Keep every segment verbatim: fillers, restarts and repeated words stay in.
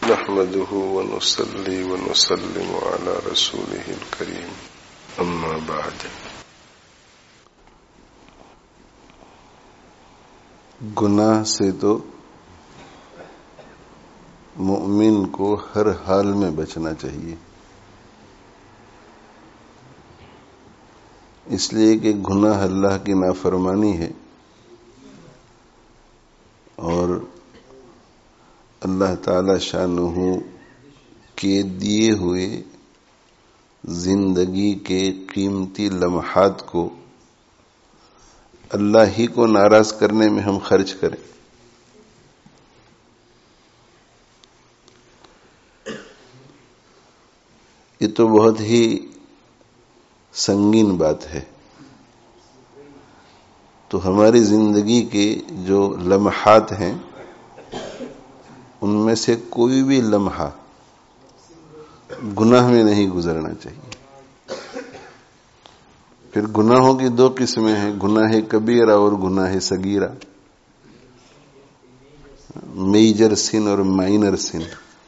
نحمده ونصلي ونسلم على رسوله الكريم اما بعد. گناہ سے تو مومن کو ہر حال میں بچنا چاہیے، اس لیے کہ گناہ اللہ کی نافرمانی ہے اور اللہ تعالی شانہ کے دیے ہوئے زندگی کے قیمتی لمحات کو اللہ ہی کو ناراض کرنے میں ہم خرچ کریں۔ یہ تو بہت ہی سنگین بات ہے۔ تو ہماری زندگی کے جو لمحات ہیں ان میں سے کوئی بھی لمحہ گناہ میں نہیں گزرنا چاہیے۔ پھر گناہوں کی دو قسمیں ہیں، گناہ کبیرہ اور گناہ صغیرہ، میجر سن اور مائنر سن۔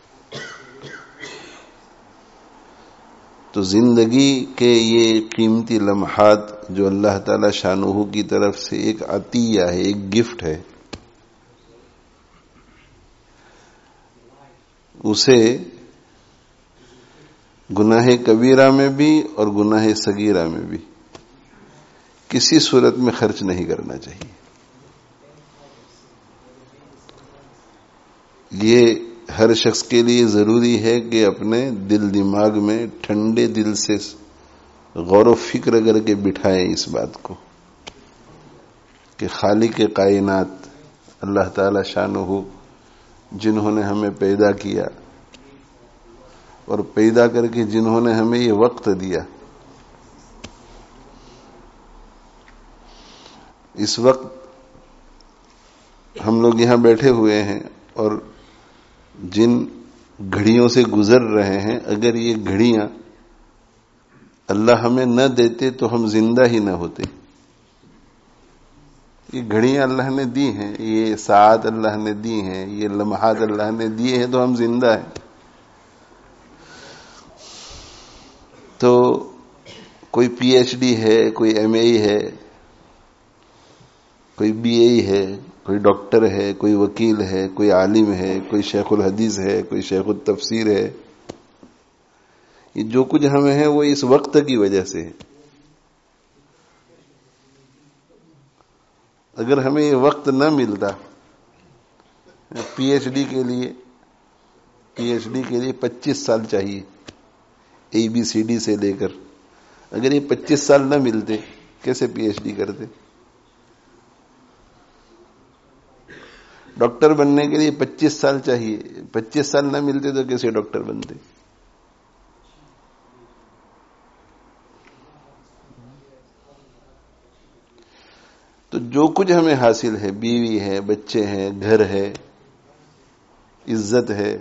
تو زندگی کے یہ قیمتی لمحات جو اللہ تعالی شانہ کی طرف سے ایک عطیہ ہے، ایک گفٹ ہے، اسے گناہ کبیرہ میں بھی اور گناہ صغیرہ میں بھی کسی صورت میں خرچ نہیں کرنا چاہیے۔ یہ ہر شخص کے لیے ضروری ہے کہ اپنے دل دماغ میں ٹھنڈے دل سے غور و فکر کر کے بٹھائیں اس بات کو کہ خالق کائنات اللہ تعالی شانہ، جنہوں نے ہمیں پیدا کیا اور پیدا کر کے جنہوں نے ہمیں یہ وقت دیا، اس وقت ہم لوگ یہاں بیٹھے ہوئے ہیں اور جن گھڑیوں سے گزر رہے ہیں، اگر یہ گھڑیاں اللہ ہمیں نہ دیتے تو ہم زندہ ہی نہ ہوتے۔ یہ گھڑیاں اللہ نے دی ہیں، یہ ساعت اللہ نے دی ہیں، یہ لمحات اللہ نے دیے ہیں تو ہم زندہ ہیں۔ تو کوئی پی ایچ ڈی ہے، کوئی ایم اے ہے، کوئی بی اے ہے، کوئی ڈاکٹر ہے، کوئی وکیل ہے، کوئی عالم ہے، کوئی شیخ الحدیث ہے، کوئی شیخ التفسیر ہے، یہ جو کچھ ہمیں ہے وہ اس وقت کی وجہ سے ہے۔ اگر ہمیں یہ وقت نہ ملتا، پی ایچ ڈی کے لیے پی ایچ ڈی کے لیے پچیس سال چاہیے، اے بی سی ڈی سے لے کر، اگر یہ پچیس سال نہ ملتے کیسے پی ایچ ڈی کرتے؟ ڈاکٹر بننے کے لیے پچیس سال چاہیے، پچیس سال نہ ملتے تو کیسے ڈاکٹر بنتے؟ تو جو کچھ ہمیں حاصل ہے، بیوی ہے، بچے ہیں، گھر ہے، عزت ہے،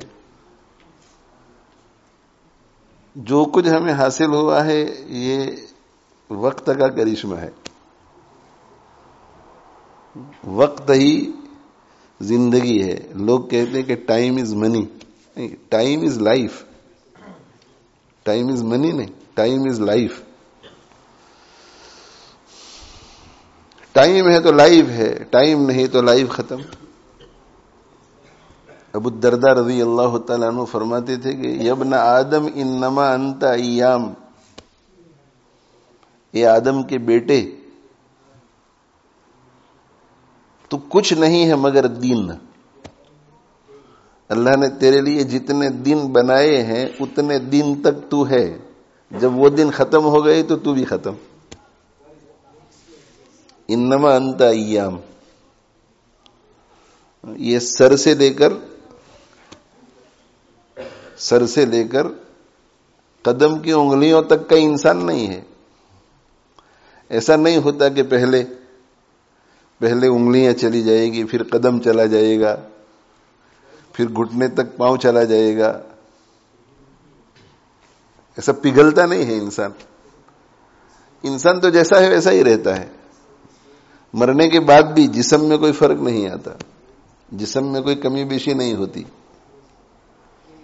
جو کچھ ہمیں حاصل ہوا ہے یہ وقت کا کرشمہ ہے۔ وقت ہی زندگی ہے۔ لوگ کہتے ہیں کہ ٹائم از منی، نہیں، time is life. Time is money نہیں، ٹائم از لائف۔ ٹائم ہے تو لائف ہے، ٹائم نہیں تو لائف ختم۔ ابو الدرداء رضی اللہ تعالیٰ عنہ فرماتے تھے کہ یبن آدم انما انت ایام، اے آدم کے بیٹے تو کچھ نہیں ہے مگر دن۔ اللہ نے تیرے لیے جتنے دن بنائے ہیں اتنے دن تک تو ہے، جب وہ دن ختم ہو گئے تو تو بھی ختم۔ انما انت ایام، یہ سر سے لے کر سر سے لے کر قدم کی انگلیوں تک کا انسان نہیں ہے۔ ایسا نہیں ہوتا کہ پہلے پہلے انگلیاں چلی جائے گی، پھر قدم چلا جائے گا، پھر گھٹنے تک پاؤں چلا جائے گا۔ ایسا پگھلتا نہیں ہے انسان۔ انسان تو جیسا ہے ویسا ہی رہتا ہے۔ مرنے کے بعد بھی جسم میں کوئی فرق نہیں آتا، جسم میں کوئی کمی بیشی نہیں ہوتی۔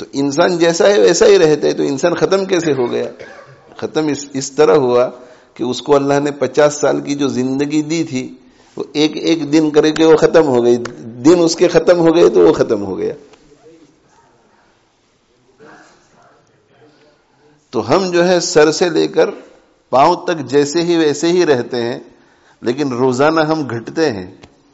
تو انسان جیسا ہے ویسا ہی رہتا ہے، تو انسان ختم کیسے ہو گیا؟ ختم اس اس طرح ہوا کہ اس کو اللہ نے پچاس سال کی جو زندگی دی تھی وہ ایک ایک دن کرے کہ وہ ختم ہو گئی، دن اس کے ختم ہو گئے تو وہ ختم ہو گیا. تو ہم جو ہے سر سے لے کر پاؤں تک جیسے ہی ویسے ہی رہتے ہیں، لیکن روزانہ ہم گھٹتے ہیں،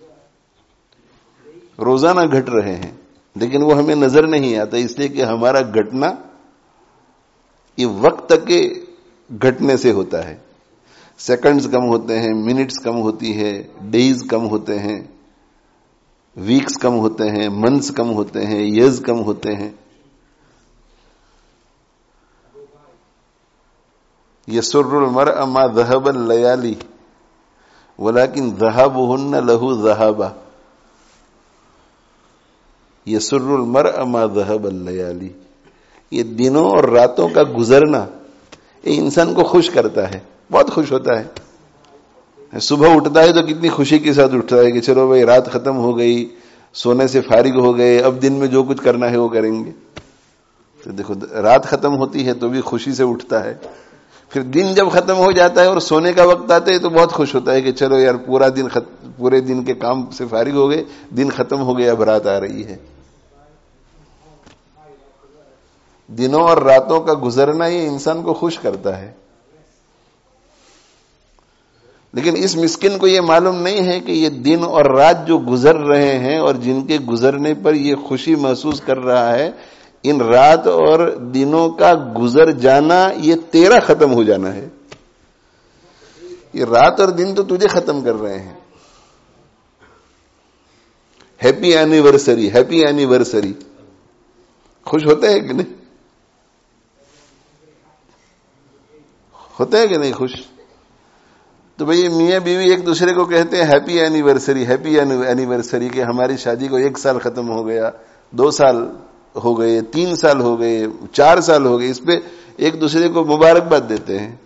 روزانہ گھٹ رہے ہیں، لیکن وہ ہمیں نظر نہیں آتا، اس لیے کہ ہمارا گھٹنا یہ وقت کے گھٹنے سے ہوتا ہے. سیکنڈز کم ہوتے ہیں، منٹس کم ہوتی ہے، ڈیز کم ہوتے ہیں، ویکس کم ہوتے ہیں، منتھس کم ہوتے ہیں، ایئرز کم ہوتے ہیں. یسر المرء ما ذهب الليالي ولكن ذهابهن له ذهابا. یسر المرء ما ذهب الليالي، یہ دنوں اور راتوں کا گزرنا یہ انسان کو خوش کرتا ہے، بہت خوش ہوتا ہے. صبح اٹھتا ہے تو کتنی خوشی کے ساتھ اٹھتا ہے کہ چلو بھائی رات ختم ہو گئی، سونے سے فارغ ہو گئے، اب دن میں جو کچھ کرنا ہے وہ کریں گے. تو دیکھو رات ختم ہوتی ہے تو بھی خوشی سے اٹھتا ہے، پھر دن جب ختم ہو جاتا ہے اور سونے کا وقت آتا ہے تو بہت خوش ہوتا ہے کہ چلو یار پورا دن خط... پورے دن کے کام سے فارغ ہو گئے، دن ختم ہو گیا، اب رات آ رہی ہے. دنوں اور راتوں کا گزرنا یہ انسان کو خوش کرتا ہے. لیکن اس مسکین کو یہ معلوم نہیں ہے کہ یہ دن اور رات جو گزر رہے ہیں اور جن کے گزرنے پر یہ خوشی محسوس کر رہا ہے، ان رات اور دنوں کا گزر جانا یہ تیرا ختم ہو جانا ہے. یہ رات اور دن تو تجھے ختم کر رہے ہیں. Happy anniversary, happy anniversary. خوش ہوتے ہیں کہ نہیں؟ ہوتے ہیں کہ نہیں خوش؟ تو بھئی میاں بیوی ایک دوسرے کو کہتے ہیں ہیپی اینیورسری، ہیپی اینیورسری، کہ ہماری شادی کو ایک سال ختم ہو گیا، دو سال ہو گئے، تین سال ہو گئے، چار سال ہو گئے. اس پہ ایک دوسرے کو مبارکباد دیتے ہیں.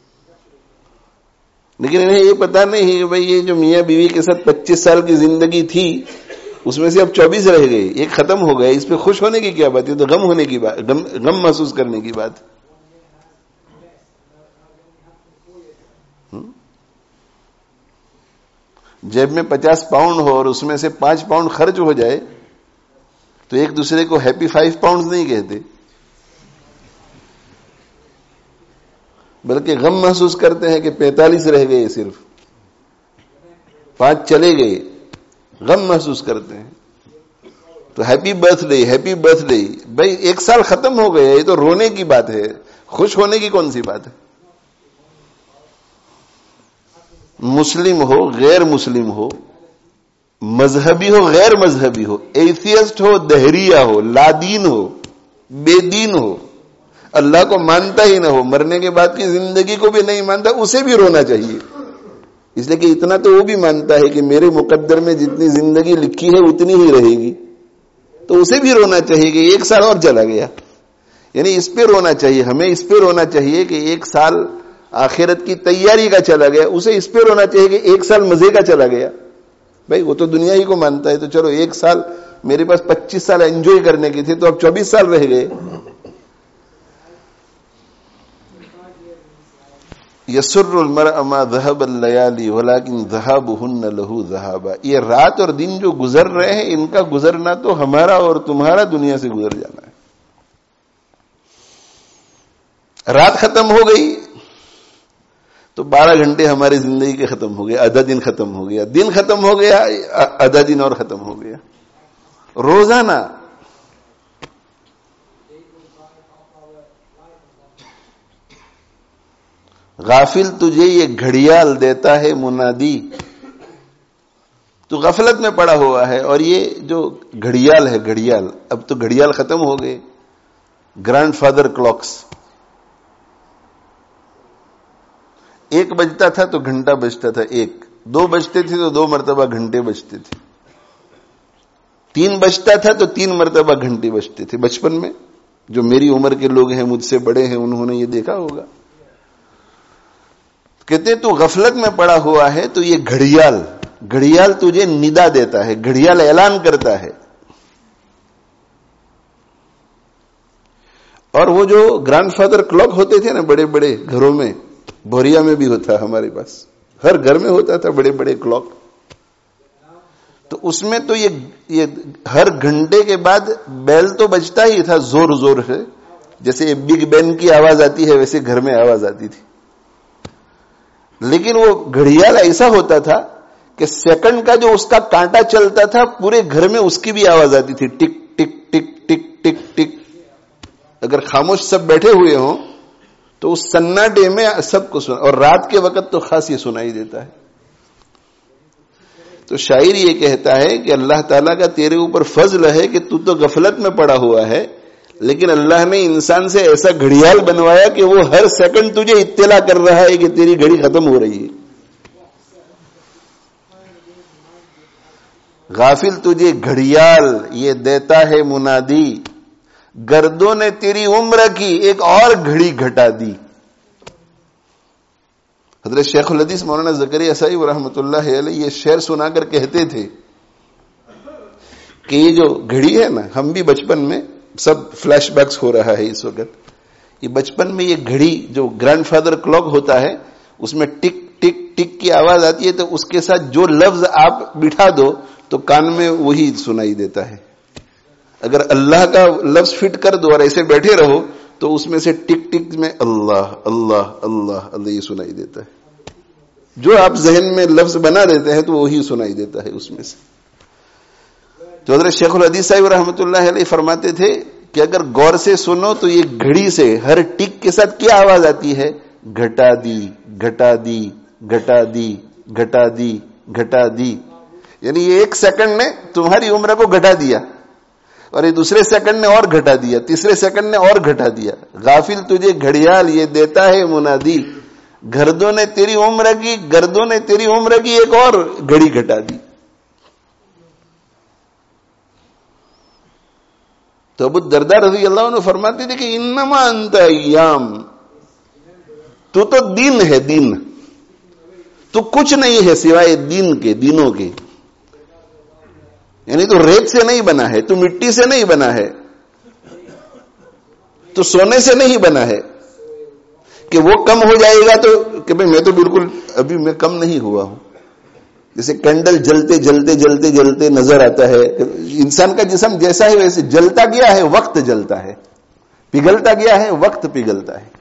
لیکن انہیں یہ پتا نہیں کہ بھئی یہ جو میاں بیوی کے ساتھ پچیس سال کی زندگی تھی اس میں سے اب چوبیس رہ گئے، ایک ختم ہو گئے. اس پہ خوش ہونے کی کیا بات ہے؟ تو غم ہونے کی بات، غم, غم محسوس کرنے کی بات. جیب میں پچاس پاؤنڈ ہو اور اس میں سے پانچ پاؤنڈ خرچ ہو جائے تو ایک دوسرے کو ہیپی فائیو پاؤنڈز نہیں کہتے، بلکہ غم محسوس کرتے ہیں کہ پینتالیس رہ گئے، صرف پانچ چلے گئے، غم محسوس کرتے ہیں. تو happy birthday, happy birthday. بھائی ایک سال ختم ہو گئے، یہ تو رونے کی بات ہے، خوش ہونے کی کون سی بات ہے؟ مسلم ہو، غیر مسلم ہو، مذہبی ہو، غیر مذہبی ہو، ایتھیسٹ ہو، دہریہ ہو، لادین ہو، بے دین ہو، اللہ کو مانتا ہی نہ ہو، مرنے کے بعد کی زندگی کو بھی نہیں مانتا، اسے بھی رونا چاہیے. اس لیے کہ اتنا تو وہ بھی مانتا ہے کہ میرے مقدر میں جتنی زندگی لکھی ہے اتنی ہی رہے گی، تو اسے بھی رونا چاہیے کہ ایک سال اور چلا گیا. یعنی اس پہ رونا چاہیے، ہمیں اس پہ رونا چاہیے کہ ایک سال آخرت کی تیاری کا چلا گیا. اسے اس پہ رونا چاہیے کہ ایک سال مزے کا چلا گیا. بھائی وہ تو دنیا ہی کو مانتا ہے، تو چلو ایک سال میرے پاس پچیس سال انجوائے کرنے کی تھی تو اب چوبیس سال رہ گئے. یسر المرء ما ذهب الليالي ولكن ذهابهن له ذهابا. یہ رات اور دن جو گزر رہے ہیں ان کا گزرنا تو ہمارا اور تمہارا دنیا سے گزر جانا ہے. رات ختم ہو گئی تو بارہ گھنٹے ہماری زندگی کے ختم ہو گئے، آدھا دن ختم ہو گیا، دن ختم ہو گیا، آدھا دن اور ختم ہو گیا. روزانہ غافل تجھے یہ گھڑیال دیتا ہے منادی. تو غفلت میں پڑا ہوا ہے. اور یہ جو گھڑیال ہے، گھڑیال اب تو گھڑیال ختم ہو گئے. گرینڈ فادر کلاکس، ایک بجتا تھا تو گھنٹہ بجتا تھا، ایک دو بجتے تھے تو دو مرتبہ گھنٹے بجتے تھے، تین بجتا تھا تو تین مرتبہ گھنٹے بجتے تھے. بچپن میں جو میری عمر کے لوگ ہیں، مجھ سے بڑے ہیں، انہوں نے یہ دیکھا ہوگا. کہتے تو غفلت میں پڑا ہوا ہے تو یہ گھڑیال گھڑیال تجھے ندا دیتا ہے، گھڑیال اعلان کرتا ہے. اور وہ جو گرینڈ فادر کلاک ہوتے تھے نا بڑے بڑے گھروں میں، بوریا میں بھی ہوتا ہمارے پاس، ہر گھر میں ہوتا تھا بڑے بڑے کلاک. تو اس میں تو یہ یہ ہر گھنٹے کے بعد بیل تو بجتا ہی تھا زور زور سے، جیسے بگ بین کی آواز آتی ہے ویسے گھر میں آواز آتی تھی. لیکن وہ گھڑیال ایسا ہوتا تھا کہ سیکنڈ کا جو اس کا کانٹا چلتا تھا پورے گھر میں اس کی بھی آواز آتی تھی، ٹک ٹک ٹک ٹک ٹک ٹک. اگر خاموش سب بیٹھے ہوئے ہوں تو اس سناٹے میں سب کو سنا، اور رات کے وقت تو خاص یہ سنائی دیتا ہے. تو شاعر یہ کہتا ہے کہ اللہ تعالیٰ کا تیرے اوپر فضل ہے کہ تو تو غفلت میں پڑا ہوا ہے، لیکن اللہ نے انسان سے ایسا گھڑیال بنوایا کہ وہ ہر سیکنڈ تجھے اطلاع کر رہا ہے کہ تیری گھڑی ختم ہو رہی ہے. غافل تجھے گھڑیال یہ دیتا ہے منادی، گردوں نے تیری عمر کی ایک اور گھڑی گھٹا دی. حضرت شیخ الحدیث مولانا زکریا صاحب رحمۃ اللہ علیہ یہ شعر سنا کر کہتے تھے کہ یہ جو گھڑی ہے نا، ہم بھی بچپن میں سب فلیش بیکس ہو رہا ہے اس وقت، یہ بچپن میں یہ گھڑی جو گرینڈ فادر کلاک ہوتا ہے اس میں ٹک ٹک ٹک کی آواز آتی ہے، تو اس کے ساتھ جو لفظ آپ بٹھا دو تو کان میں وہی سنائی دیتا ہے. اگر اللہ کا لفظ فٹ کر دو اور ایسے بیٹھے رہو تو اس میں سے ٹک ٹک میں اللہ اللہ اللہ اللہ یہ سنائی دیتا ہے. جو آپ ذہن میں لفظ بنا دیتے ہیں تو وہی سنائی دیتا ہے اس میں سے. تو حضرت شیخ الحدیث صاحب رحمۃ اللہ علیہ فرماتے تھے کہ اگر غور سے سنو تو یہ گھڑی سے ہر ٹک کے ساتھ کیا آواز آتی ہے؟ گھٹا دی گھٹا دی گھٹا دی گھٹا دی گھٹا دی. یعنی یہ ایک سیکنڈ نے تمہاری عمر کو گھٹا دیا، اور یہ دوسرے سیکنڈ نے اور گھٹا دیا، تیسرے سیکنڈ نے اور گھٹا دیا. غافل تجھے گھڑیال یہ دیتا ہے منادی، گردوں نے تیری عمر کی گردوں نے تیری عمر کی ایک اور گھڑی گھٹا دی. تو ابو الدرداء رضی اللہ عنہ فرماتے تھے کہ انما انت ایام، تو تو دن ہے، دن تو کچھ نہیں ہے سوائے دن کے، دنوں کے. یعنی تو ریت سے نہیں بنا ہے، تو مٹی سے نہیں بنا ہے، تو سونے سے نہیں بنا ہے کہ وہ کم ہو جائے گا تو کہ بھئی میں تو بالکل ابھی میں کم نہیں ہوا ہوں. جیسے کینڈل جلتے جلتے جلتے جلتے نظر آتا ہے، انسان کا جسم جیسا ہے ویسے جلتا گیا ہے، وقت جلتا ہے، پگھلتا گیا ہے، وقت پگھلتا ہے.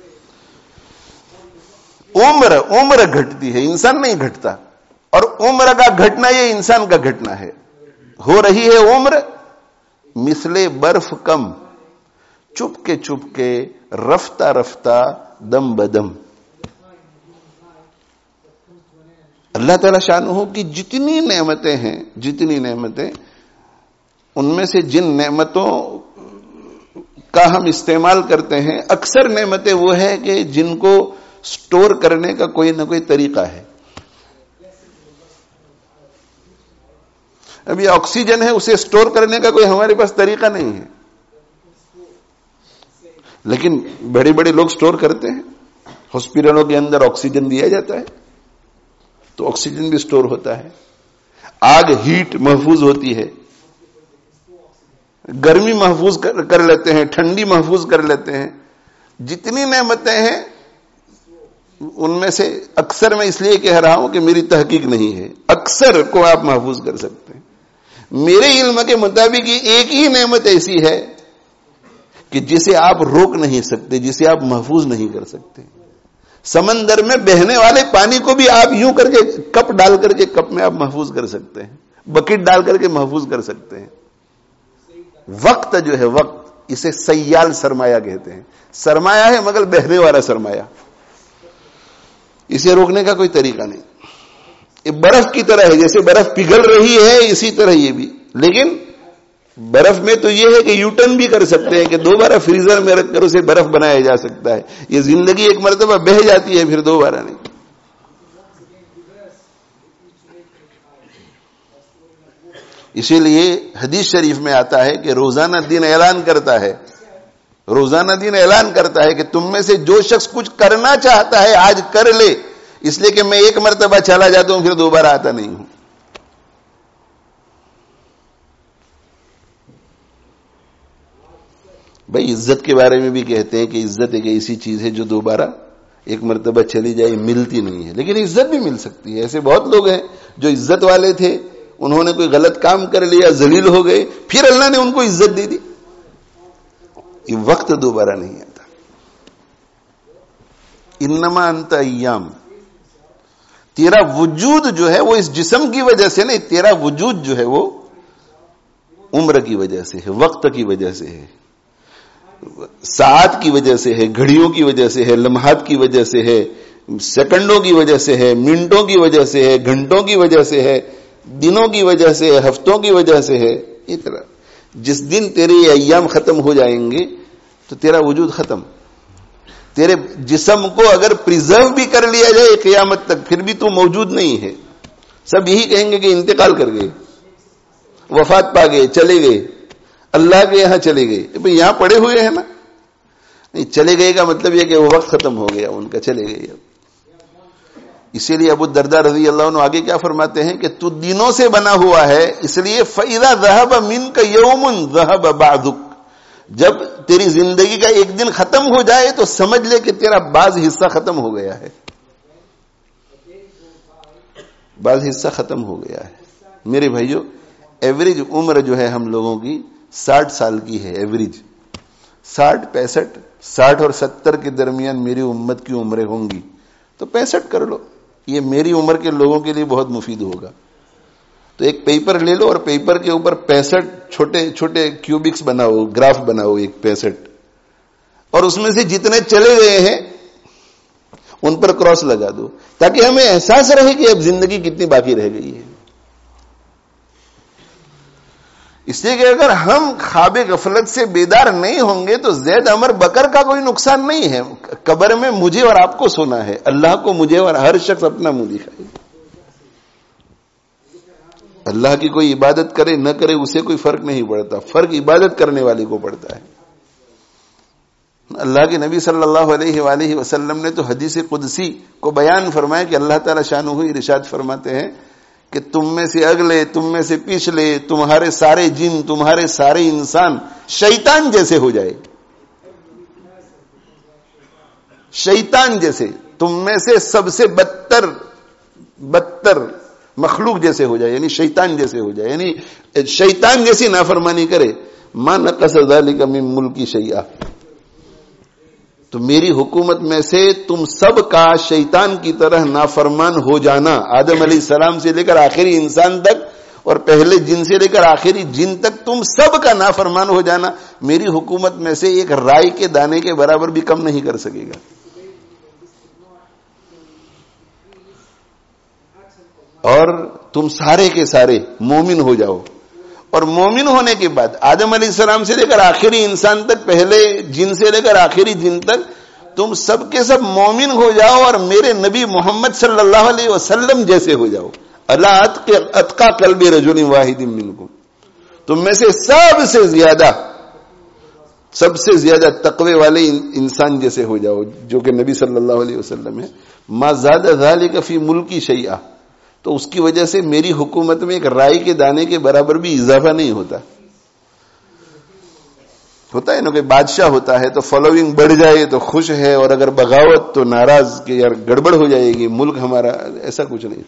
عمر عمر گھٹتی ہے، انسان نہیں گھٹتا. اور عمر کا گھٹنا یہ انسان کا گھٹنا ہے. ہو رہی ہے عمر مثلے برف کم، چپ کے چپ کے رفتہ رفتہ دم بدم. اللہ تعالی شانہ کی جتنی نعمتیں ہیں، جتنی نعمتیں، ان میں سے جن نعمتوں کا ہم استعمال کرتے ہیں، اکثر نعمتیں وہ ہے کہ جن کو سٹور کرنے کا کوئی نہ کوئی طریقہ ہے. ابھی آکسیجن ہے، اسے سٹور کرنے کا کوئی ہمارے پاس طریقہ نہیں ہے، لیکن بڑے بڑے لوگ سٹور کرتے ہیں. ہاسپٹلوں کے اندر آکسیجن دیا جاتا ہے تو آکسیجن بھی سٹور ہوتا ہے. آگ ہیٹ محفوظ ہوتی ہے، گرمی محفوظ کر لیتے ہیں، ٹھنڈی محفوظ کر لیتے ہیں. جتنی نعمتیں ہیں ان میں سے اکثر میں اس لیے کہہ رہا ہوں کہ میری تحقیق نہیں ہے، اکثر کو آپ محفوظ کر سکتے ہیں. میرے علم کے مطابق ایک ہی نعمت ایسی ہے کہ جسے آپ روک نہیں سکتے، جسے آپ محفوظ نہیں کر سکتے. سمندر میں بہنے والے پانی کو بھی آپ یوں کر کے کپ ڈال کر کے کپ میں آپ محفوظ کر سکتے ہیں، بکٹ ڈال کر کے محفوظ کر سکتے ہیں. وقت جو ہے، وقت، اسے سیال سرمایہ کہتے ہیں. سرمایہ ہے مگر بہنے والا سرمایہ، اسے روکنے کا کوئی طریقہ نہیں. یہ برف کی طرح ہے، جیسے برف پگھل رہی ہے اسی طرح یہ بھی. لیکن برف میں تو یہ ہے کہ یو ٹرن بھی کر سکتے ہیں کہ دوبارہ فریزر میں رکھ کر اسے برف بنایا جا سکتا ہے. یہ زندگی ایک مرتبہ بہہ جاتی ہے، پھر دوبارہ نہیں. اسی لیے حدیث شریف میں آتا ہے کہ روزانہ دن اعلان کرتا ہے، روزانہ دن اعلان کرتا ہے کہ تم میں سے جو شخص کچھ کرنا چاہتا ہے آج کر لے، اس لیے کہ میں ایک مرتبہ چلا جاتا ہوں پھر دوبارہ آتا نہیں ہوں. بھائی عزت کے بارے میں بھی کہتے ہیں کہ عزت ایک ایسی چیز ہے جو دوبارہ ایک مرتبہ چلی جائے ملتی نہیں ہے، لیکن عزت بھی مل سکتی ہے. ایسے بہت لوگ ہیں جو عزت والے تھے، انہوں نے کوئی غلط کام کر لیا، ذلیل ہو گئے، پھر اللہ نے ان کو عزت دے دی. یہ وقت دوبارہ نہیں آتا. انما انت ایام، تیرا وجود جو ہے وہ اس جسم کی وجہ سے نہیں، تیرا وجود جو ہے وہ عمر کی وجہ سے ہے، وقت کی وجہ سے ہے، ساعت کی وجہ سے ہے، گھڑیوں کی وجہ سے ہے، لمحات کی وجہ سے ہے، سیکنڈوں کی وجہ سے ہے، منٹوں کی وجہ سے ہے، گھنٹوں کی وجہ سے ہے، دنوں کی وجہ سے ہے، ہفتوں کی وجہ سے ہے. اس طرح جس دن تیرے یہ ایام ختم ہو جائیں گے تو تیرا وجود ختم. تیرے جسم کو اگر پریزرو بھی کر لیا جائے قیامت تک پھر بھی تو موجود نہیں ہے. سب یہی کہیں گے کہ انتقال کر گئے، وفات پا گئے، چلے گئے، اللہ کے یہاں چلے گئے. بھئی یہاں پڑے ہوئے ہیں نا. نہیں، چلے گئے کا مطلب یہ کہ وہ وقت ختم ہو گیا ان کا، چلے گئے. اب اسی لیے ابو الدرداء رضی اللہ عنہ آگے کیا فرماتے ہیں کہ تو دنوں سے بنا ہوا ہے، اس لیے فَإِذَا ذَهَبَ مِنْكَ يَوْمٌ ذَهَبَ بَعْضُكَ، جب تیری زندگی کا ایک دن ختم ہو جائے تو سمجھ لے کہ تیرا بعض حصہ ختم ہو گیا ہے، بعض حصہ ختم ہو گیا ہے. میرے بھائیو، ایوریج عمر جو ہے ہم لوگوں کی ساٹھ سال کی ہے. ایوریج ساٹھ پینسٹھ ساٹھ اور ستر کے درمیان میری امت کی عمریں ہوں گی. تو پینسٹھ کر لو، یہ میری عمر کے لوگوں کے لیے بہت مفید ہوگا. تو ایک پیپر لے لو اور پیپر کے اوپر پینسٹھ چھوٹے چھوٹے کیوبکس بناؤ، گراف بناؤ ایک پینسٹھ، اور اس میں سے جتنے چلے گئے ہیں ان پر کراس لگا دو، تاکہ ہمیں احساس رہے کہ اب زندگی کتنی باقی رہ گئی ہے. اس لیے کہ اگر ہم خواب غفلت سے بیدار نہیں ہوں گے تو زید عمر بکر کا کوئی نقصان نہیں ہے. قبر میں مجھے اور آپ کو سونا ہے، اللہ کو مجھے اور ہر شخص اپنا منہ دکھائے. اللہ کی کوئی عبادت کرے نہ کرے اسے کوئی فرق نہیں پڑتا، فرق عبادت کرنے والے کو پڑتا ہے. اللہ کے نبی صلی اللہ علیہ وآلہ وسلم نے تو حدیث قدسی کو بیان فرمایا کہ اللہ تعالی شانہ ارشاد فرماتے ہیں کہ تم میں سے اگلے، تم میں سے پچھلے، تمہارے سارے جن، تمہارے سارے انسان شیطان جیسے ہو جائے. شیطان جیسے، تم میں سے سب سے بدتر بدتر مخلوق جیسے ہو جائے، یعنی شیطان جیسے ہو جائے، یعنی شیطان جیسی نافرمانی کرے. ما نقص ذلک من ملکی شیئا، تو میری حکومت میں سے تم سب کا شیطان کی طرح نافرمان ہو جانا، آدم علیہ السلام سے لے کر آخری انسان تک اور پہلے جن سے لے کر آخری جن تک تم سب کا نافرمان ہو جانا، میری حکومت میں سے ایک رائی کے دانے کے برابر بھی کم نہیں کر سکے گا. اور تم سارے کے سارے مومن ہو جاؤ، اور مومن ہونے کے بعد آدم علیہ السلام سے لے کر آخری انسان تک، پہلے جن سے لے کر آخری جن تک تم سب کے سب مومن ہو جاؤ اور میرے نبی محمد صلی اللہ علیہ وسلم جیسے ہو جاؤ. اللہ اتقى قلب رجل واحد منکم، تم میں سے سب سے زیادہ سب سے زیادہ تقوی والے انسان جیسے ہو جاؤ، جو کہ نبی صلی اللہ علیہ وسلم ہے. ما زاد ذلك فی ملکی شیئا، تو اس کی وجہ سے میری حکومت میں ایک رائی کے دانے کے برابر بھی اضافہ نہیں ہوتا. ہوتا ہے نا کہ بادشاہ ہوتا ہے تو فالوئنگ بڑھ جائے تو خوش ہے، اور اگر بغاوت تو ناراض کہ یار گڑبڑ ہو جائے گی ملک ہمارا. ایسا کچھ نہیں.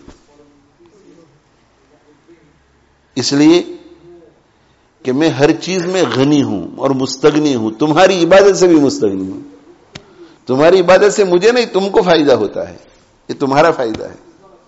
اس لیے کہ میں ہر چیز میں غنی ہوں اور مستغنی ہوں، تمہاری عبادت سے بھی مستغنی ہوں. تمہاری عبادت سے مجھے نہیں، تم کو فائدہ ہوتا ہے، یہ تمہارا فائدہ ہے.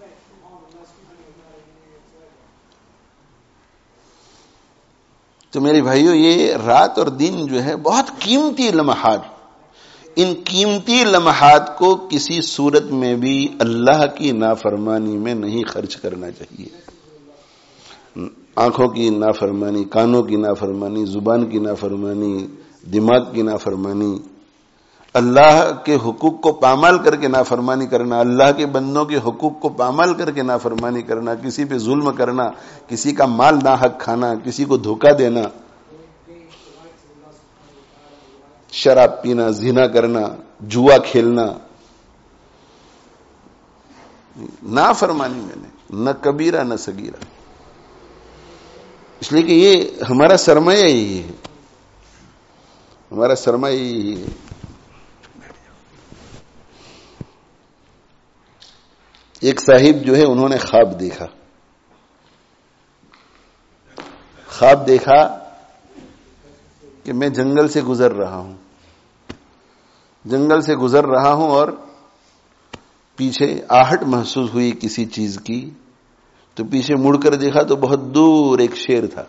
تو میرے بھائیو، یہ رات اور دن جو ہے بہت قیمتی لمحات، ان قیمتی لمحات کو کسی صورت میں بھی اللہ کی نافرمانی میں نہیں خرچ کرنا چاہیے. آنکھوں کی نافرمانی، کانوں کی نافرمانی، زبان کی نافرمانی، دماغ کی نافرمانی، اللہ کے حقوق کو پامال کر کے نافرمانی کرنا، اللہ کے بندوں کے حقوق کو پامال کر کے نافرمانی کرنا، کسی پہ ظلم کرنا، کسی کا مال ناحق کھانا، کسی کو دھوکہ دینا، شراب پینا، زنا کرنا، جوا کھیلنا، نافرمانی میں نے نہ کبیرہ نہ صغیرہ. اس لیے کہ یہ ہمارا سرمایہ یہی ہے. ہمارا سرمایہ یہی ہے. ایک صاحب جو ہے انہوں نے خواب دیکھا خواب دیکھا کہ میں جنگل سے گزر رہا ہوں جنگل سے گزر رہا ہوں اور پیچھے آہٹ محسوس ہوئی کسی چیز کی, تو پیچھے مڑ کر دیکھا تو بہت دور ایک شیر تھا,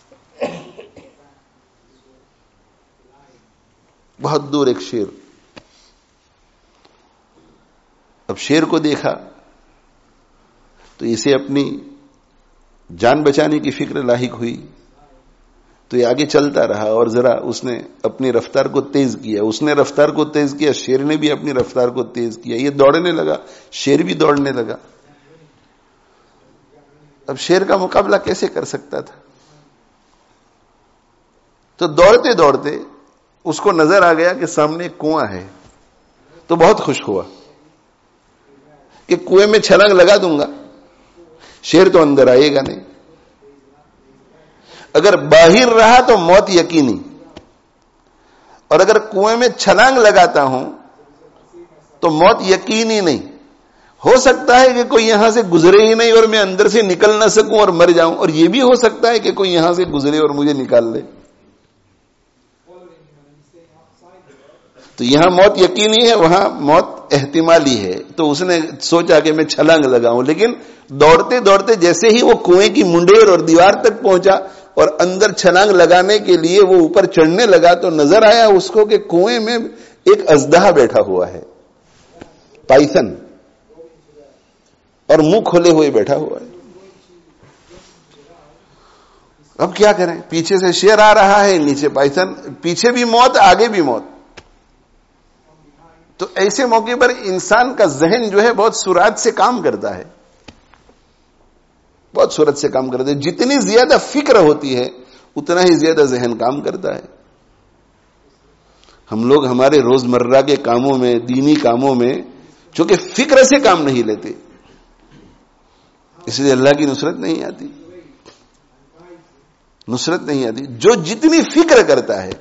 بہت دور ایک شیر. اب شیر کو دیکھا تو اسے اپنی جان بچانے کی فکر لاحق ہوئی, تو یہ آگے چلتا رہا اور ذرا اس نے اپنی رفتار کو تیز کیا. اس نے رفتار کو تیز کیا, شیر نے بھی اپنی رفتار کو تیز کیا. یہ دوڑنے لگا, شیر بھی دوڑنے لگا. اب شیر کا مقابلہ کیسے کر سکتا تھا؟ تو دوڑتے دوڑتے اس کو نظر آ گیا کہ سامنے ایک کنواں ہے, تو بہت خوش ہوا کہ کنویں میں چھلانگ لگا دوں گا, شیر تو اندر آئے گا نہیں. اگر باہر رہا تو موت یقینی, اور اگر کنویں میں چھلانگ لگاتا ہوں تو موت یقینی نہیں. ہو سکتا ہے کہ کوئی یہاں سے گزرے ہی نہیں اور میں اندر سے نکل نہ سکوں اور مر جاؤں, اور یہ بھی ہو سکتا ہے کہ کوئی یہاں سے گزرے اور مجھے نکال لے. تو یہاں موت یقینی ہے, وہاں موت احتمالی ہے. تو اس نے سوچا کہ میں چھلانگ لگاؤں, لیکن دوڑتے دوڑتے جیسے ہی وہ کنویں کی منڈیر اور دیوار تک پہنچا اور اندر چھلانگ لگانے کے لیے وہ اوپر چڑھنے لگا, تو نظر آیا اس کو کہ کنویں میں ایک اژدہا بیٹھا ہوا ہے, پائتھن, اور منہ کھولے ہوئے بیٹھا ہوا ہے. اب کیا کریں؟ پیچھے سے شیر آ رہا ہے, نیچے پائتھن, پیچھے بھی موت, آگے بھی موت. تو ایسے موقع پر انسان کا ذہن جو ہے بہت سرعت سے کام کرتا ہے, بہت سرعت سے کام کرتا ہے. جتنی زیادہ فکر ہوتی ہے اتنا ہی زیادہ ذہن کام کرتا ہے. ہم لوگ ہمارے روزمرہ کے کاموں میں, دینی کاموں میں, چونکہ فکر سے کام نہیں لیتے, اس لیے اللہ کی نصرت نہیں آتی, نصرت نہیں آتی. جو جتنی فکر کرتا ہے,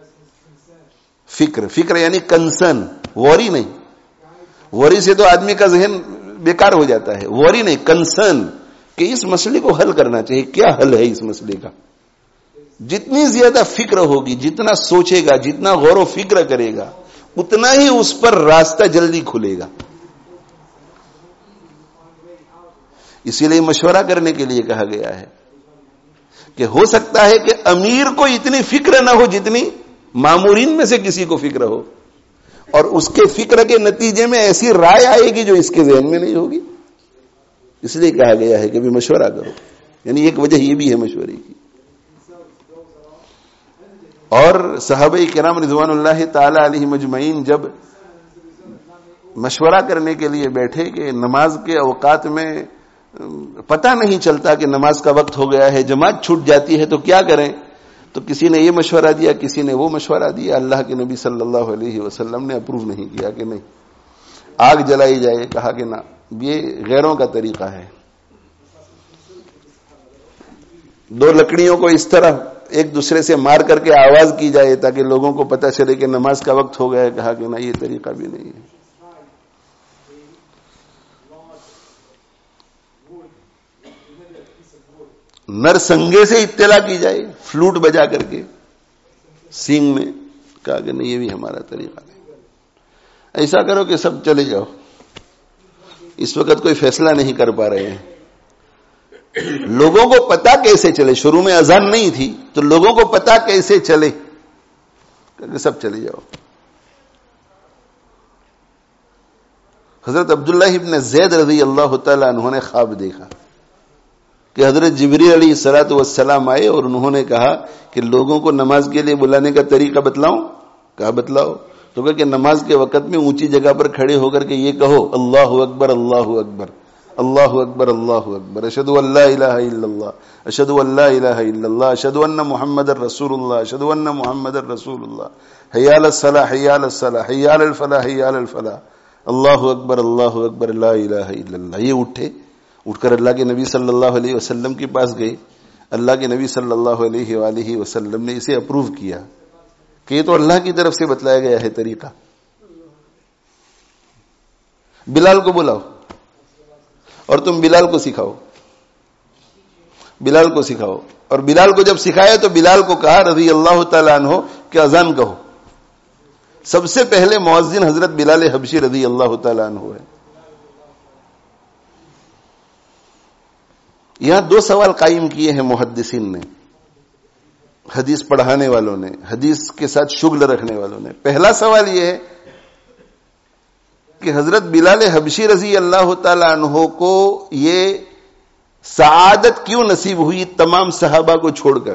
فکر فکر یعنی کنسرن, ووری نہیں. ووری سے تو آدمی کا ذہن بیکار ہو جاتا ہے. ووری نہیں, کنسرن, کہ اس مسئلے کو حل کرنا چاہیے, کیا حل ہے اس مسئلے کا. جتنی زیادہ فکر ہوگی, جتنا سوچے گا, جتنا غور و فکر کرے گا, اتنا ہی اس پر راستہ جلدی کھلے گا. اسی لیے مشورہ کرنے کے لیے کہا گیا ہے کہ ہو سکتا ہے کہ امیر کو اتنی فکر نہ ہو جتنی مامورین میں سے کسی کو فکر ہو, اور اس کے فکر کے نتیجے میں ایسی رائے آئے گی جو اس کے ذہن میں نہیں ہوگی. اس لیے کہا گیا ہے کہ بھی مشورہ کرو, یعنی ایک وجہ یہ بھی ہے مشورے کی. اور صحابہ کرام رضوان اللہ تعالی علیہ مجمعین جب مشورہ کرنے کے لیے بیٹھے کہ نماز کے اوقات میں پتہ نہیں چلتا کہ نماز کا وقت ہو گیا ہے, جماعت چھوٹ جاتی ہے, تو کیا کریں؟ تو کسی نے یہ مشورہ دیا, کسی نے وہ مشورہ دیا. اللہ کے نبی صلی اللہ علیہ وسلم نے اپروو نہیں کیا کہ نہیں آگ جلائی جائے, کہا کہ نہ, یہ غیروں کا طریقہ ہے. دو لکڑیوں کو اس طرح ایک دوسرے سے مار کر کے آواز کی جائے تاکہ لوگوں کو پتہ چلے کہ نماز کا وقت ہو گیا ہے, کہا کہ نہ, یہ طریقہ بھی نہیں ہے. نرسنگے سے اطلاع کی جائے, فلوٹ بجا کر کے سینگ میں, کہا کہ نہیں, یہ بھی ہمارا طریقہ نہیں. ایسا کرو کہ سب چلے جاؤ, اس وقت کوئی فیصلہ نہیں کر پا رہے ہیں. لوگوں کو پتا کیسے چلے؟ شروع میں اذان نہیں تھی, تو لوگوں کو پتا کیسے چلے کہ سب چلے جاؤ. حضرت عبداللہ ابن زید رضی اللہ تعالی عنہ نے خواب دیکھا کہ حضرت جبریل علیہ الصلوۃ والسلام آئے اور انہوں نے کہا کہ لوگوں کو نماز کے لیے بلانے کا طریقہ بتلاؤں. کہا بتلاؤ. تو کہا کہ نماز کے وقت میں اونچی جگہ پر کھڑے ہو کر کے یہ کہو, اللہ اکبر اللہ اکبر اللہ اکبر اللہ اکبر, اشہد ان لا الہ الا اللہ اشہد ان لا الہ الا اللہ اشہد ان محمد الرسول اللہ اشہد ان محمد الرسول اللہ, حی علی الصلاۃ حی علی الصلاۃ حی علی الفلاح حی علی الفلاح, اللہ اکبر اللہ اکبر لا الہ الا اللہ. یہ اٹھے, اٹھ کر اللہ کے نبی صلی اللہ علیہ وسلم کے پاس گئے. اللہ کے نبی صلی اللہ علیہ وآلہ وسلم نے اسے اپروو کیا کہ یہ تو اللہ کی طرف سے بتلایا گیا ہے طریقہ. بلال کو بلاؤ اور تم بلال کو سکھاؤ, بلال کو سکھاؤ. اور بلال کو جب سکھایا تو بلال کو کہا رضی اللہ تعالیٰ عنہ کہ اذان کہو. سب سے پہلے مؤذن حضرت بلال حبشی رضی اللہ تعالیٰ عنہ ہے. یہاں دو سوال قائم کیے ہیں محدثین نے, حدیث پڑھانے والوں نے, حدیث کے ساتھ شغل رکھنے والوں نے. پہلا سوال یہ ہے کہ حضرت بلال حبشی رضی اللہ تعالیٰ عنہ کو یہ سعادت کیوں نصیب ہوئی تمام صحابہ کو چھوڑ کر؟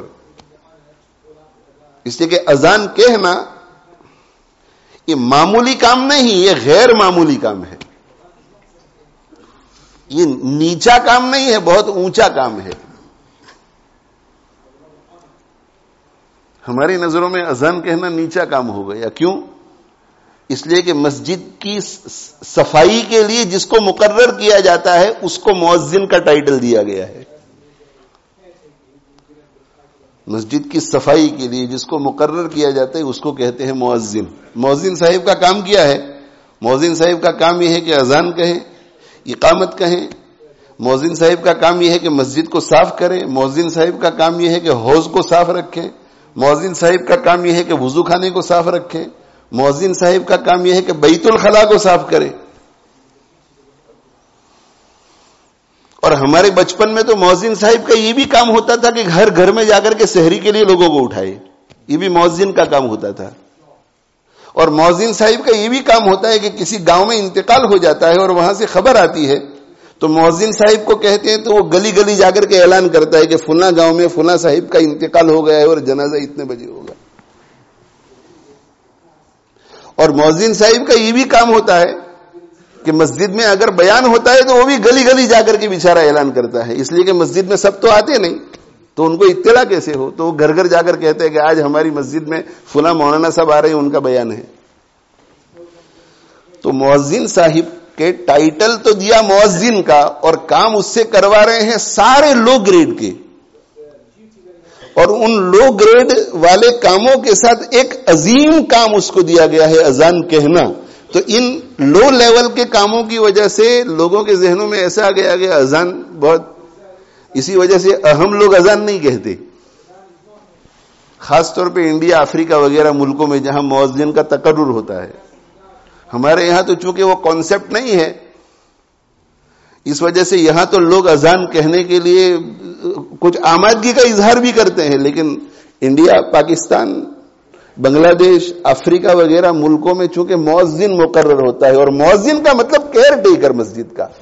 اس لیے کہ اذان کہنا یہ معمولی کام نہیں, یہ غیر معمولی کام ہے. یہ نیچا کام نہیں ہے, بہت اونچا کام ہے. ہماری نظروں میں اذان کہنا نیچا کام ہو گیا. کیوں؟ اس لیے کہ مسجد کی صفائی کے لیے جس کو مقرر کیا جاتا ہے اس کو مؤذن کا ٹائٹل دیا گیا ہے. مسجد کی صفائی کے لیے جس کو مقرر کیا جاتا ہے اس کو کہتے ہیں مؤذن. مؤذن صاحب کا کام کیا ہے؟ مؤذن صاحب کا کام یہ ہے کہ اذان کہیں, اقامت کہیں. مؤذن صاحب کا کام یہ ہے کہ مسجد کو صاف کریں. مؤذن صاحب کا کام یہ ہے کہ حوض کو صاف رکھیں. مؤذن صاحب کا کام یہ ہے کہ وضو خانے کو صاف رکھیں. مؤذن صاحب کا کام یہ ہے کہ بیت الخلا کو صاف کرے. اور ہمارے بچپن میں تو مؤذن صاحب کا یہ بھی کام ہوتا تھا کہ ہر گھر میں جا کر کے سحری کے لیے لوگوں کو اٹھائے. یہ بھی مؤذن کا کام ہوتا تھا. اور مؤذن صاحب کا یہ بھی کام ہوتا ہے کہ کسی گاؤں میں انتقال ہو جاتا ہے اور وہاں سے خبر آتی ہے تو مؤذن صاحب کو کہتے ہیں تو وہ گلی گلی جا کر کے اعلان کرتا ہے کہ فلاں گاؤں میں فلاں صاحب کا انتقال ہو گیا ہے اور جنازہ اتنے بجے ہوگا. اور مؤذن صاحب کا یہ بھی کام ہوتا ہے کہ مسجد میں اگر بیان ہوتا ہے تو وہ بھی گلی گلی جا کر کے بیچارہ اعلان کرتا ہے. اس لیے کہ مسجد میں سب تو آتے نہیں تو ان کو اطلاع کیسے ہو, تو وہ گھر گھر جا کر کہتے ہیں کہ آج ہماری مسجد میں فلاں مولانا صاحب آ رہے ہیں, ان کا بیان ہے. تو مؤذن صاحب کے ٹائٹل تو دیا مؤذن کا اور کام اس سے کروا رہے ہیں سارے لو گریڈ کے. اور ان لو گریڈ والے کاموں کے ساتھ ایک عظیم کام اس کو دیا گیا ہے اذان کہنا. تو ان لو لیول کے کاموں کی وجہ سے لوگوں کے ذہنوں میں ایسا آ گیا کہ اذان بہت, اسی وجہ سے اہم لوگ اذان نہیں کہتے. خاص طور پہ انڈیا, افریقہ وغیرہ ملکوں میں جہاں مؤذن کا تقرر ہوتا ہے. ہمارے یہاں تو چونکہ وہ کانسیپٹ نہیں ہے اس وجہ سے یہاں تو لوگ اذان کہنے کے لیے کچھ آمادگی کا اظہار بھی کرتے ہیں. لیکن انڈیا, پاکستان, بنگلہ دیش, افریقہ وغیرہ ملکوں میں چونکہ مؤذن مقرر ہوتا ہے, اور مؤذن کا مطلب کیئر ٹیکر مسجد کا.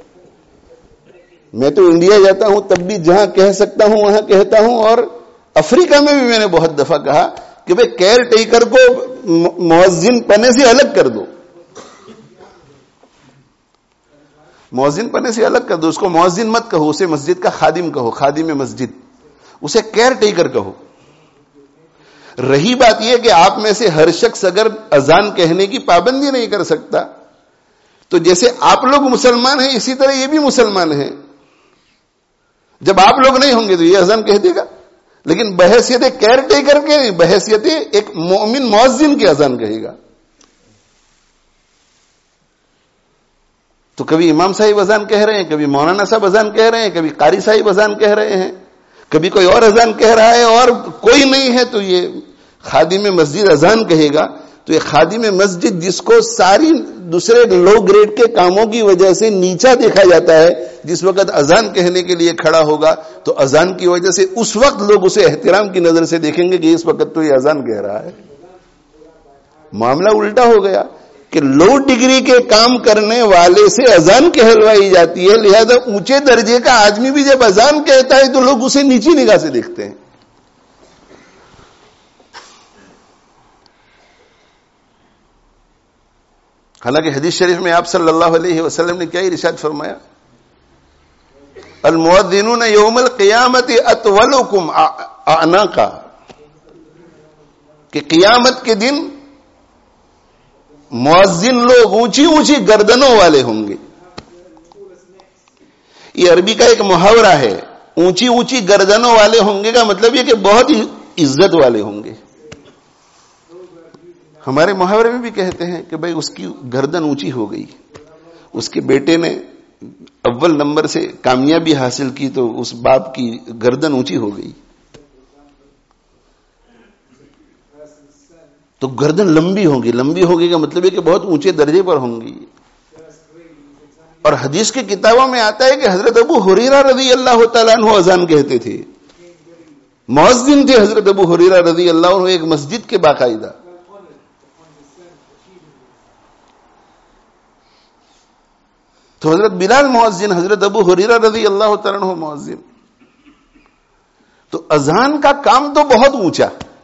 میں تو انڈیا جاتا ہوں تب بھی جہاں کہہ سکتا ہوں وہاں کہتا ہوں, اور افریقہ میں بھی میں نے بہت دفعہ کہا کہ بھئی کیئر ٹیکر کو مؤذن پنے سے الگ کر دو, مؤذن پنے سے الگ کر دو. اس کو مؤذن مت کہو, اسے مسجد کا خادم کہو, خادم مسجد. اسے کیئر ٹیکر کہو. رہی بات یہ کہ آپ میں سے ہر شخص اگر اذان کہنے کی پابندی نہیں کر سکتا تو جیسے آپ لوگ مسلمان ہیں اسی طرح یہ بھی مسلمان ہیں. جب آپ لوگ نہیں ہوں گے تو یہ اذان کہہ دے گا, لیکن بحیثیت کیئر ٹیکر کے نہیں, بحیثیت ایک مومن مؤذن کی اذان کہے گا. تو کبھی امام صاحب اذان کہہ رہے ہیں, کبھی مولانا صاحب اذان کہہ رہے ہیں, کبھی قاری صاحب اذان کہہ رہے ہیں, کبھی کوئی اور اذان کہہ رہا ہے اور کوئی نہیں ہے تو یہ خادم مسجد اذان کہے گا. تو یہ خادم مسجد جس کو ساری دوسرے لو گریڈ کے کاموں کی وجہ سے نیچا دیکھا جاتا ہے, جس وقت اذان کہنے کے لیے کھڑا ہوگا تو اذان کی وجہ سے اس وقت لوگ اسے احترام کی نظر سے دیکھیں گے کہ اس وقت تو یہ اذان کہہ رہا ہے. معاملہ الٹا ہو گیا کہ لو ڈگری کے کام کرنے والے سے اذان کہلوائی جاتی ہے, لہذا اونچے درجے کا آدمی بھی جب اذان کہتا ہے تو لوگ اسے نیچی نگاہ سے دیکھتے ہیں. حالانکہ حدیث شریف میں آپ صلی اللہ علیہ وسلم نے کیا ارشاد فرمایا, المؤذنون یوم القیامت اطولکم اعناقا, کہ قیامت کے دن مؤذن لوگ اونچی اونچی گردنوں والے ہوں گے. یہ عربی کا ایک محاورہ ہے, اونچی اونچی گردنوں والے ہوں گے کا مطلب یہ کہ بہت عزت والے ہوں گے. ہمارے محاورے میں بھی کہتے ہیں کہ بھائی اس کی گردن اونچی ہو گئی، اس کے بیٹے نے اول نمبر سے کامیابی حاصل کی تو اس باپ کی گردن اونچی ہو گئی. تو گردن لمبی ہوگی. لمبی ہوگی کا مطلب ہے کہ بہت اونچے درجے پر ہوں گی. اور حدیث کی کتابوں میں آتا ہے کہ حضرت ابو ہریرہ رضی اللہ تعالیٰ عنہ اذان کہتے تھے، مؤذن تھے حضرت ابو ہریرہ رضی اللہ عنہ ایک مسجد کے باقاعدہ. تو حضرت بلال مؤذن، حضرت ابو ہریرہ رضی اللہ تعالیٰ عنہ مؤذن. تو اذان کا کام تو بہت اونچا.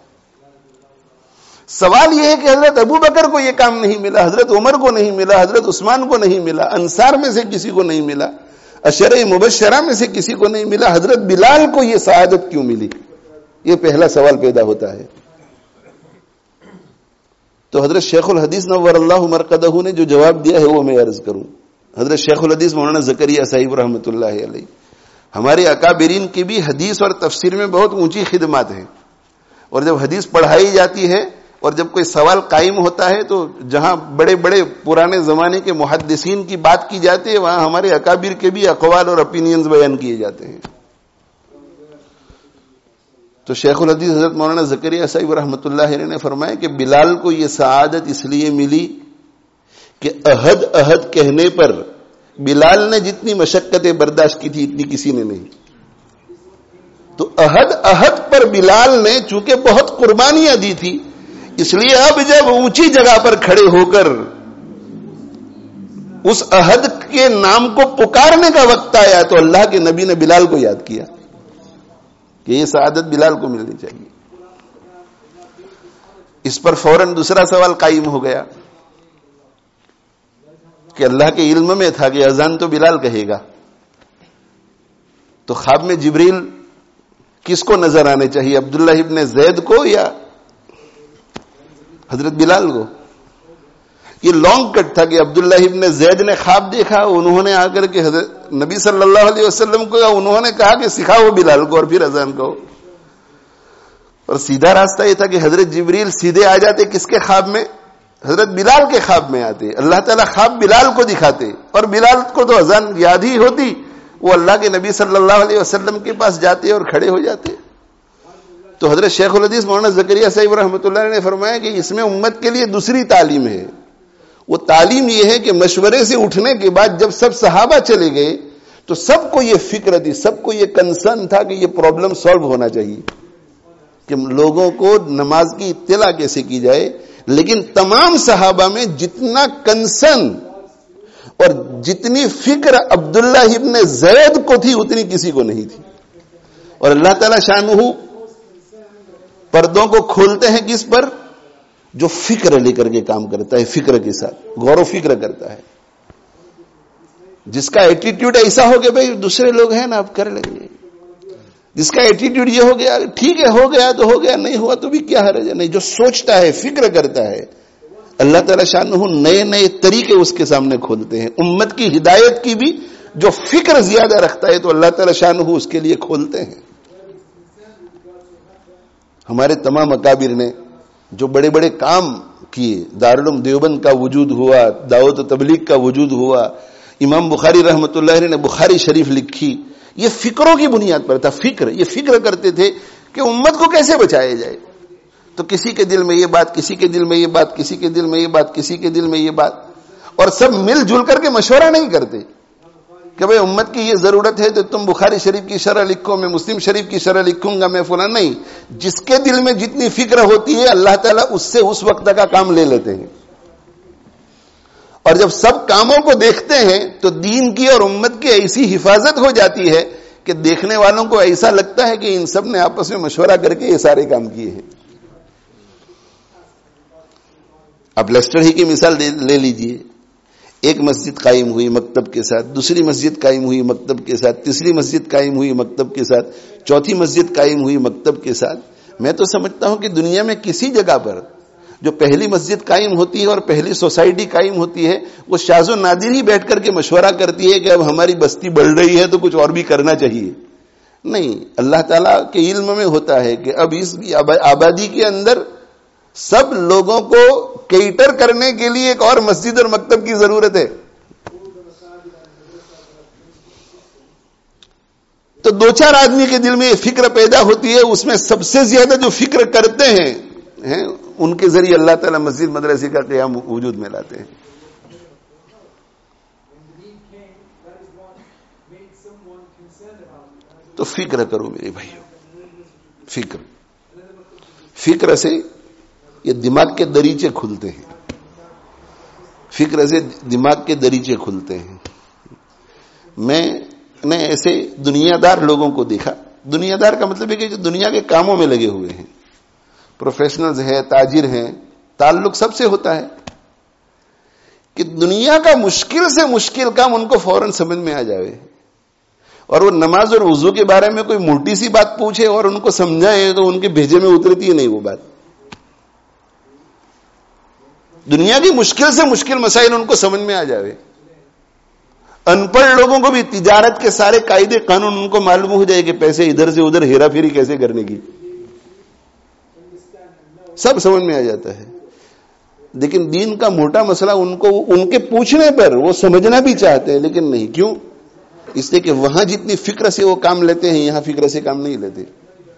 سوال یہ ہے کہ حضرت ابو بکر کو یہ کام نہیں ملا، حضرت عمر کو نہیں ملا، حضرت عثمان کو نہیں ملا، انصار میں سے کسی کو نہیں ملا، عشرہ مبشرہ میں سے کسی کو نہیں ملا، حضرت بلال کو یہ سعادت کیوں ملی؟ یہ پہلا سوال پیدا ہوتا ہے. تو حضرت شیخ الحدیث نور اللہ مرقدہ نے جو جواب دیا ہے وہ میں عرض کروں. حضرت شیخ الحدیث مولانا زکریا صاحب رحمۃ اللہ علیہ، ہمارے اکابرین کی بھی حدیث اور تفسیر میں بہت اونچی خدمات ہیں. اور جب حدیث پڑھائی جاتی ہے اور جب کوئی سوال قائم ہوتا ہے تو جہاں بڑے بڑے پرانے زمانے کے محدثین کی بات کی جاتی ہے وہاں ہمارے اکابر کے بھی اقوال اور اپینینز بیان کیے جاتے ہیں. تو شیخ الحدیث حضرت مولانا زکریا صاحب رحمۃ اللہ علیہ نے فرمایا کہ بلال کو یہ سعادت اس لیے ملی کہ احد احد کہنے پر بلال نے جتنی مشقتیں برداشت کی تھی اتنی کسی نے نہیں. تو احد احد پر بلال نے چونکہ بہت قربانیاں دی تھی، اس لیے اب جب اونچی جگہ پر کھڑے ہو کر اس احد کے نام کو پکارنے کا وقت آیا تو اللہ کے نبی نے بلال کو یاد کیا کہ یہ سعادت بلال کو ملنی چاہیے. اس پر فوراً دوسرا سوال قائم ہو گیا کہ اللہ کے علم میں تھا کہ اذان تو بلال کہے گا، تو خواب میں جبریل کس کو نظر آنے چاہیے، عبداللہ ابن زید کو یا حضرت بلال کو؟ یہ لانگ کٹ تھا کہ عبداللہ ابن زید نے خواب دیکھا، انہوں نے آ کر کے حضرت نبی صلی اللہ علیہ وسلم کو انہوں نے کہا کہ سکھاؤ بلال کو اور پھر اذان کہو. اور سیدھا راستہ یہ تھا کہ حضرت جبریل سیدھے آ جاتے کس کے خواب میں؟ حضرت بلال کے خواب میں آتے. اللہ تعالیٰ خواب بلال کو دکھاتے اور بلال کو تو اذان یاد ہی ہوتی، وہ اللہ کے نبی صلی اللہ علیہ وسلم کے پاس جاتے اور کھڑے ہو جاتے. تو حضرت شیخ الحدیث مولانا زکریا صاحب رحمۃ اللہ نے فرمایا کہ اس میں امت کے لیے دوسری تعلیم ہے. وہ تعلیم یہ ہے کہ مشورے سے اٹھنے کے بعد جب سب صحابہ چلے گئے تو سب کو یہ فکر تھی، سب کو یہ کنسرن تھا کہ یہ پرابلم سالو ہونا چاہیے کہ لوگوں کو نماز کی اطلاع کیسے کی جائے. لیکن تمام صحابہ میں جتنا کنسرن اور جتنی فکر عبداللہ ابن زید کو تھی اتنی کسی کو نہیں تھی. اور اللہ تعالی شانہ پردوں کو کھولتے ہیں کس پر؟ جو فکر لے کر کے کام کرتا ہے، فکر کے ساتھ غور و فکر کرتا ہے، جس کا ایٹیٹیوڈ ایسا ہو کہ بھائی دوسرے لوگ ہیں نا اب کر لیں گے، جس کا ایٹیٹیوڈ یہ ہو گیا ٹھیک ہے ہو گیا تو ہو گیا، نہیں ہوا تو بھی کیا حرج ہے. نہیں، جو سوچتا ہے فکر کرتا ہے اللہ تعالی شانہ نئے نئے طریقے اس کے سامنے کھولتے ہیں. امت کی ہدایت کی بھی جو فکر زیادہ رکھتا ہے تو اللہ تعالی شانہ اس کے لیے کھولتے ہیں. ہمارے تمام اکابر نے جو بڑے بڑے کام کیے، دارالعلوم دیوبند کا وجود ہوا، دعوت و تبلیغ کا وجود ہوا، امام بخاری رحمۃ اللہ علیہ نے بخاری شریف لکھی، یہ فکروں کی بنیاد پر تھا. فکر یہ فکر کرتے تھے کہ امت کو کیسے بچایا جائے. تو کسی کے دل میں یہ بات، کسی کے دل میں یہ بات، کسی کے دل میں یہ بات، کسی کے دل میں یہ بات، اور سب مل جل کر کے مشورہ نہیں کرتے کہ بھئی امت کی یہ ضرورت ہے تو تم بخاری شریف کی شرح لکھو، میں مسلم شریف کی شرح لکھوں گا، میں فلاں. نہیں، جس کے دل میں جتنی فکر ہوتی ہے اللہ تعالیٰ اس سے اس وقت کا کام لے لیتے ہیں. اور جب سب کاموں کو دیکھتے ہیں تو دین کی اور امت کی ایسی حفاظت ہو جاتی ہے کہ دیکھنے والوں کو ایسا لگتا ہے کہ ان سب نے آپس میں مشورہ کر کے یہ سارے کام کیے ہیں. اب لیسٹر ہی کی مثال لے لیجئے. ایک مسجد قائم ہوئی مکتب کے ساتھ، دوسری مسجد قائم ہوئی مکتب کے ساتھ، تیسری مسجد قائم ہوئی مکتب کے ساتھ، چوتھی مسجد قائم ہوئی مکتب کے ساتھ. میں تو سمجھتا ہوں کہ دنیا میں کسی جگہ پر جو پہلی مسجد قائم ہوتی ہے اور پہلی سوسائٹی قائم ہوتی ہے وہ شاذ و نادر ہی بیٹھ کر کے مشورہ کرتی ہے کہ اب ہماری بستی بڑھ رہی ہے تو کچھ اور بھی کرنا چاہیے. نہیں، اللہ تعالیٰ کے علم میں ہوتا ہے کہ اب اس آبادی کے اندر سب لوگوں کو کیٹر کرنے کے لیے ایک اور مسجد اور مکتب کی ضرورت ہے. تو دو چار آدمی کے دل میں یہ فکر پیدا ہوتی ہے, اس میں سب سے زیادہ جو فکر کرتے ہیں ہیں ان کے ذریعے اللہ تعالیٰ مسجد مدرسے کا قیام وجود میں لاتے ہیں. تو فکر کرو میرے بھائیو, فکر فکر سے یہ دماغ کے دریچے کھلتے ہیں, فکر سے دماغ کے دریچے کھلتے ہیں. میں نے ایسے دنیا دار لوگوں کو دیکھا. دنیا دار کا مطلب ہے کہ جو دنیا کے کاموں میں لگے ہوئے ہیں, پروفیشنلز ہیں, تاجر ہیں, تعلق سب سے ہوتا ہے کہ دنیا کا مشکل سے مشکل کام ان کو فوراً سمجھ میں آ جائے, اور وہ نماز اور وضو کے بارے میں کوئی موٹی سی بات پوچھے اور ان کو سمجھائے تو ان کے بھیجے میں اترتی ہے نہیں وہ بات. دنیا کی مشکل سے مشکل مسائل ان کو سمجھ میں آ جائے. ان پڑھ لوگوں کو بھی تجارت کے سارے قاعدے قانون ان کو معلوم ہو جائے کہ پیسے ادھر سے ادھر ہیرا پھیری کیسے کرنے کی, سب سمجھ میں آ جاتا ہے. لیکن دین کا موٹا مسئلہ ان کو ان کے پوچھنے پر وہ سمجھنا بھی چاہتے ہیں لیکن نہیں. کیوں؟ اس لیے کہ وہاں جتنی فکر سے وہ کام لیتے ہیں یہاں فکر سے کام نہیں لیتے.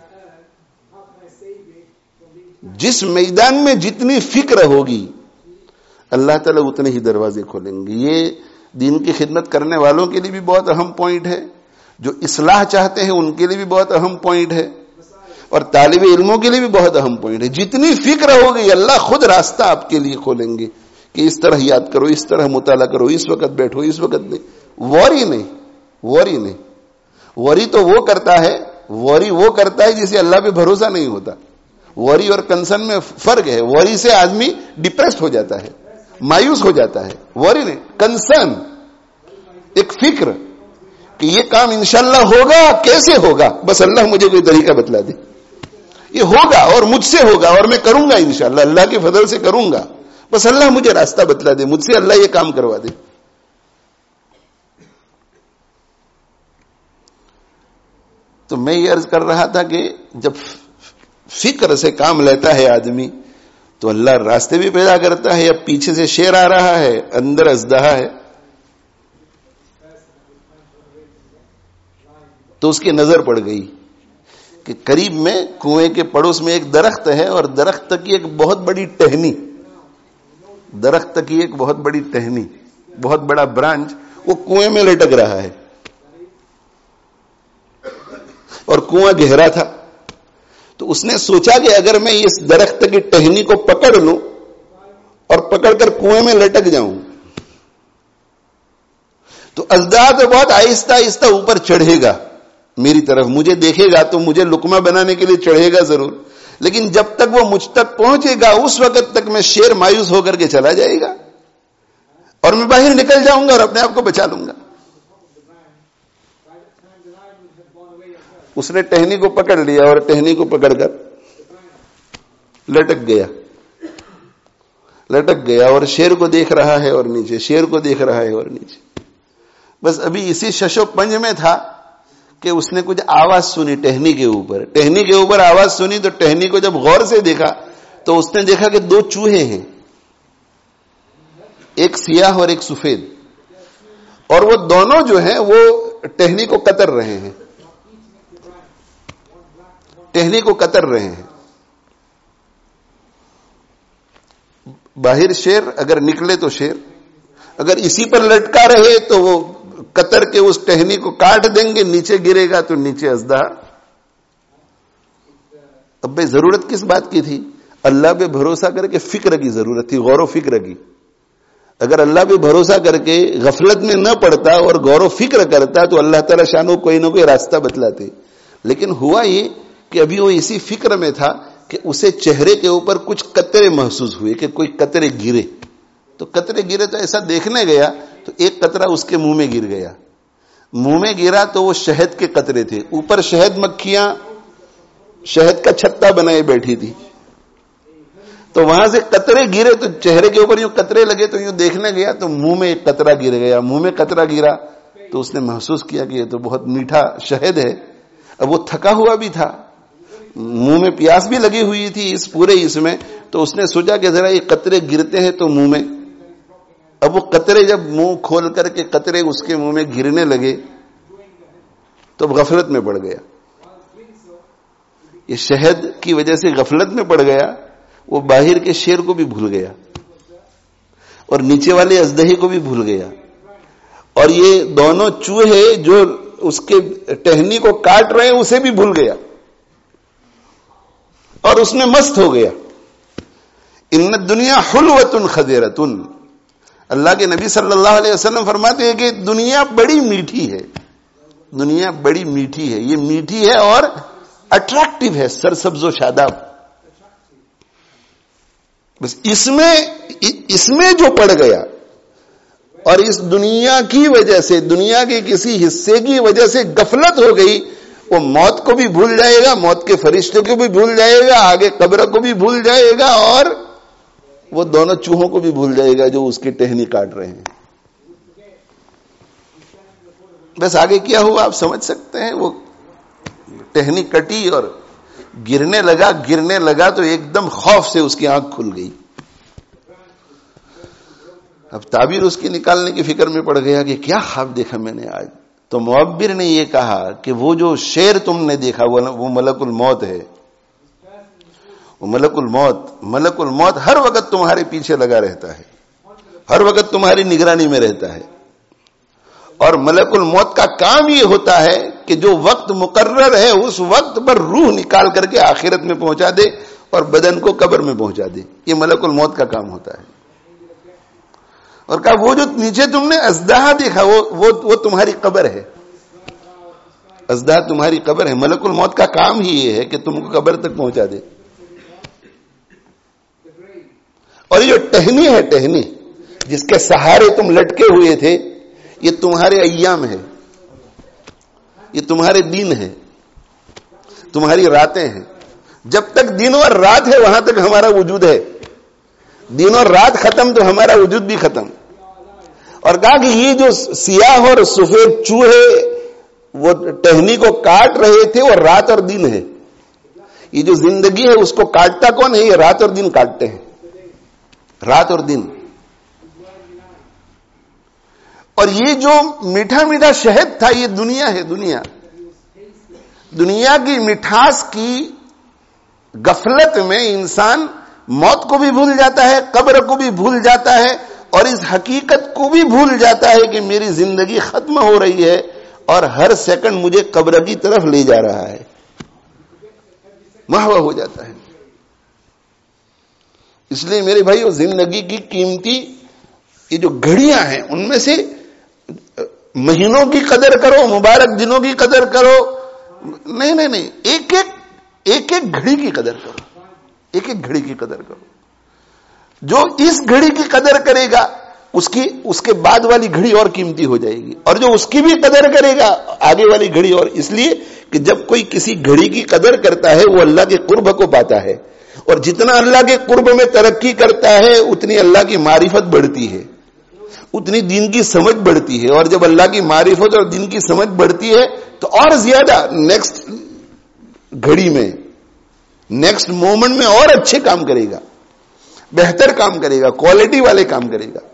جس میدان میں جتنی فکر ہوگی اللہ تعالیٰ اتنے ہی دروازے کھولیں گے. یہ دین کی خدمت کرنے والوں کے لیے بھی بہت اہم پوائنٹ ہے, جو اصلاح چاہتے ہیں ان کے لیے بھی بہت اہم پوائنٹ ہے, اور طالب علموں کے لیے بھی بہت اہم پوائنٹ ہے. جتنی فکر ہوگی اللہ خود راستہ آپ کے لیے کھولیں گے کہ اس طرح یاد کرو, اس طرح مطالعہ کرو, اس وقت بیٹھو, اس وقت نہیں. وری نہیں, وری نہیں. وری تو وہ کرتا ہے, وری وہ کرتا ہے جسے اللہ پہ بھروسہ نہیں ہوتا. وری اور کنسرن میں فرق ہے. وری سے آدمی ڈپریسڈ ہو جاتا ہے, مایوس ہو جاتا ہے. وری نہیں, کنسرن, ایک فکر کہ یہ کام انشاءاللہ ہوگا, کیسے ہوگا, بس اللہ مجھے کوئی طریقہ بتلا دے. یہ ہوگا اور مجھ سے ہوگا اور میں کروں گا انشاءاللہ, اللہ کے فضل سے کروں گا, بس اللہ مجھے راستہ بتلا دے, مجھ سے اللہ یہ کام کروا دے. تو میں یہ عرض کر رہا تھا کہ جب فکر سے کام لیتا ہے آدمی تو اللہ راستے بھی پیدا کرتا ہے. اب پیچھے سے شیر آ رہا ہے, اندر اژدہا ہے, تو اس کی نظر پڑ گئی کہ قریب میں کنویں کے پڑوس میں ایک درخت ہے, اور درخت کی ایک بہت بڑی ٹہنی, درخت کی ایک بہت بڑی ٹہنی, بہت بڑا برانچ وہ کنویں میں لٹک رہا ہے, اور کنواں گہرا تھا. تو اس نے سوچا کہ اگر میں اس درخت کی ٹہنی کو پکڑ لوں اور پکڑ کر کنویں میں لٹک جاؤں تو اژدہا تو بہت آہستہ آہستہ اوپر چڑھے گا میری طرف, مجھے دیکھے گا تو مجھے لقمہ بنانے کے لیے چڑھے گا ضرور, لیکن جب تک وہ مجھ تک پہنچے گا اس وقت تک میں شیر مایوس ہو کر کے چلا جائے گا اور میں باہر نکل جاؤں گا اور اپنے آپ کو بچا لوں گا. اس نے ٹہنی کو پکڑ لیا اور ٹہنی کو پکڑ کر لٹک گیا, لٹک گیا اور شیر کو دیکھ رہا ہے اور نیچے, شیر کو دیکھ رہا ہے اور نیچے. بس ابھی اسی شش و پنج میں تھا کہ اس نے کچھ آواز سنی ٹہنی کے اوپر, ٹہنی کے اوپر آواز سنی تو ٹہنی کو جب غور سے دیکھا تو اس نے دیکھا کہ دو چوہے ہیں, ایک سیاہ اور ایک سفید, اور وہ دونوں جو ہیں وہ ٹہنی کو کتر رہے ہیں, ٹہنی کو کتر رہے ہیں. باہر شیر, اگر نکلے تو شیر, اگر اسی پر لٹکا رہے تو وہ کتر کے اس ٹہنی کو کاٹ دیں گے, نیچے گرے گا تو نیچے اژدہا. اب بھائی ضرورت کس بات کی تھی؟ اللہ پہ بھروسہ کر کے فکر کی ضرورت تھی, غور و فکر کی. اگر اللہ پہ بھروسہ کر کے غفلت میں نہ پڑتا اور غور و فکر کرتا تو اللہ تعالی شانو کوئی نہ کوئی راستہ بتلاتے. لیکن ہوا یہ کہ ابھی وہ اسی فکر میں تھا کہ اسے چہرے کے اوپر کچھ قطرے محسوس ہوئے کہ کوئی قطرے گرے. تو قطرے گرے تو ایسا دیکھنے گیا تو ایک قطرہ اس کے منہ میں گر گیا. منہ میں گرا تو وہ شہد کے قطرے تھے, اوپر شہد مکھیاں شہد کا چھتا بنائے بیٹھی تھی. تو وہاں سے قطرے گرے تو چہرے کے اوپر یوں قطرے لگے تو یوں دیکھنے گیا تو منہ میں ایک قطرہ گر گیا. منہ میں قطرہ گرا تو اس نے محسوس کیا کہ یہ تو بہت میٹھا شہد ہے. اب وہ تھکا ہوا بھی تھا, منہ میں پیاس بھی لگی ہوئی تھی اس پورے اس میں، تو اس نے سوچا کہ ذرا یہ قطرے گرتے ہیں تو منہ میں، اب وہ قطرے جب منہ کھول کر کے قطرے اس کے منہ میں گرنے لگے تو غفلت میں پڑ گیا. یہ شہد کی وجہ سے غفلت میں پڑ گیا، وہ باہر کے شیر کو بھی بھول گیا اور نیچے والے اژدہے کو بھی بھول گیا، اور یہ دونوں چوہے جو اس کے ٹہنی کو کاٹ رہے ہیں اسے بھی بھول گیا اور اس میں مست ہو گیا. ان الدنیا حلوۃ خضرۃ، اللہ کے نبی صلی اللہ علیہ وسلم فرماتے ہیں کہ دنیا بڑی میٹھی ہے، دنیا بڑی میٹھی ہے، یہ میٹھی ہے اور اٹریکٹیو ہے، سرسبز و شاداب. بس اس میں اس میں جو پڑ گیا اور اس دنیا کی وجہ سے، دنیا کے کسی حصے کی وجہ سے غفلت ہو گئی، وہ موت کو بھی بھول جائے گا، موت کے فرشتے کو بھی بھول جائے گا، آگے قبر کو بھی بھول جائے گا، اور وہ دونوں چوہوں کو بھی بھول جائے گا جو اس کی ٹہنی کاٹ رہے ہیں. بس آگے کیا ہوا آپ سمجھ سکتے ہیں. وہ ٹہنی کٹی اور گرنے لگا گرنے لگا تو ایک دم خوف سے اس کی آنکھ کھل گئی. اب تعبیر اس کی نکالنے کی فکر میں پڑ گیا کہ کیا خواب دیکھا میں نے آج. تو معبر نے یہ کہا کہ وہ جو شیر تم نے دیکھا وہ ملک الموت ہے. وہ ملک الموت ملک الموت ہر وقت تمہارے پیچھے لگا رہتا ہے، ہر وقت تمہاری نگرانی میں رہتا ہے، اور ملک الموت کا کام یہ ہوتا ہے کہ جو وقت مقرر ہے اس وقت پر روح نکال کر کے آخرت میں پہنچا دے اور بدن کو قبر میں پہنچا دے. یہ ملک الموت کا کام ہوتا ہے. اور کہا وہ جو نیچے تم نے اژدہا دیکھا وہ وہ, وہ تمہاری قبر ہے. اژدہا تمہاری قبر ہے. ملک الموت کا کام ہی یہ ہے کہ تم کو قبر تک پہنچا دے. اور یہ جو ٹہنی ہے، ٹہنی جس کے سہارے تم لٹکے ہوئے تھے، یہ تمہارے ایام ہے، یہ تمہارے دن ہے، تمہاری راتیں ہیں. جب تک دن اور رات ہے وہاں تک ہمارا وجود ہے، دن اور رات ختم تو ہمارا وجود بھی ختم. اور کہا کہ یہ جو سیاہ اور سفید چوہے وہ ٹہنی کو کاٹ رہے تھے وہ رات اور دن ہے. یہ جو زندگی ہے اس کو کاٹتا کون ہے؟ یہ رات اور دن کاٹتے ہیں، رات اور دن. اور یہ جو میٹھا میٹھا شہد تھا یہ دنیا ہے. دنیا دنیا کی مٹھاس کی غفلت میں انسان موت کو بھی بھول جاتا ہے، قبر کو بھی بھول جاتا ہے، اور اس حقیقت کو بھی بھول جاتا ہے کہ میری زندگی ختم ہو رہی ہے اور ہر سیکنڈ مجھے قبر کی طرف لے جا رہا ہے. محو ہو جاتا ہے. اس لیے میرے بھائی زندگی کی قیمتی یہ جو گھڑیاں ہیں ان میں سے مہینوں کی قدر کرو، مبارک دنوں کی قدر کرو، نہیں نہیں نہیں ایک ایک ایک ایک گھڑی کی قدر کرو، ایک ایک گھڑی کی قدر کرو. جو اس گھڑی کی قدر کرے گا اس کی اس کے بعد والی گھڑی اور قیمتی ہو جائے گی، اور جو اس کی بھی قدر کرے گا آگے والی گھڑی اور. اس لیے کہ جب کوئی کسی گھڑی کی قدر کرتا ہے وہ اللہ کے قرب کو پاتا ہے، اور جتنا اللہ کے قرب میں ترقی کرتا ہے اتنی اللہ کی معرفت بڑھتی ہے، اتنی دین کی سمجھ بڑھتی ہے. اور جب اللہ کی معرفت اور دین کی سمجھ بڑھتی ہے تو اور زیادہ نیکسٹ گھڑی میں، نیکسٹ مومنٹ میں اور اچھے کام کرے گا، بہتر کام کرے گا، کوالٹی والے کام کرے گا.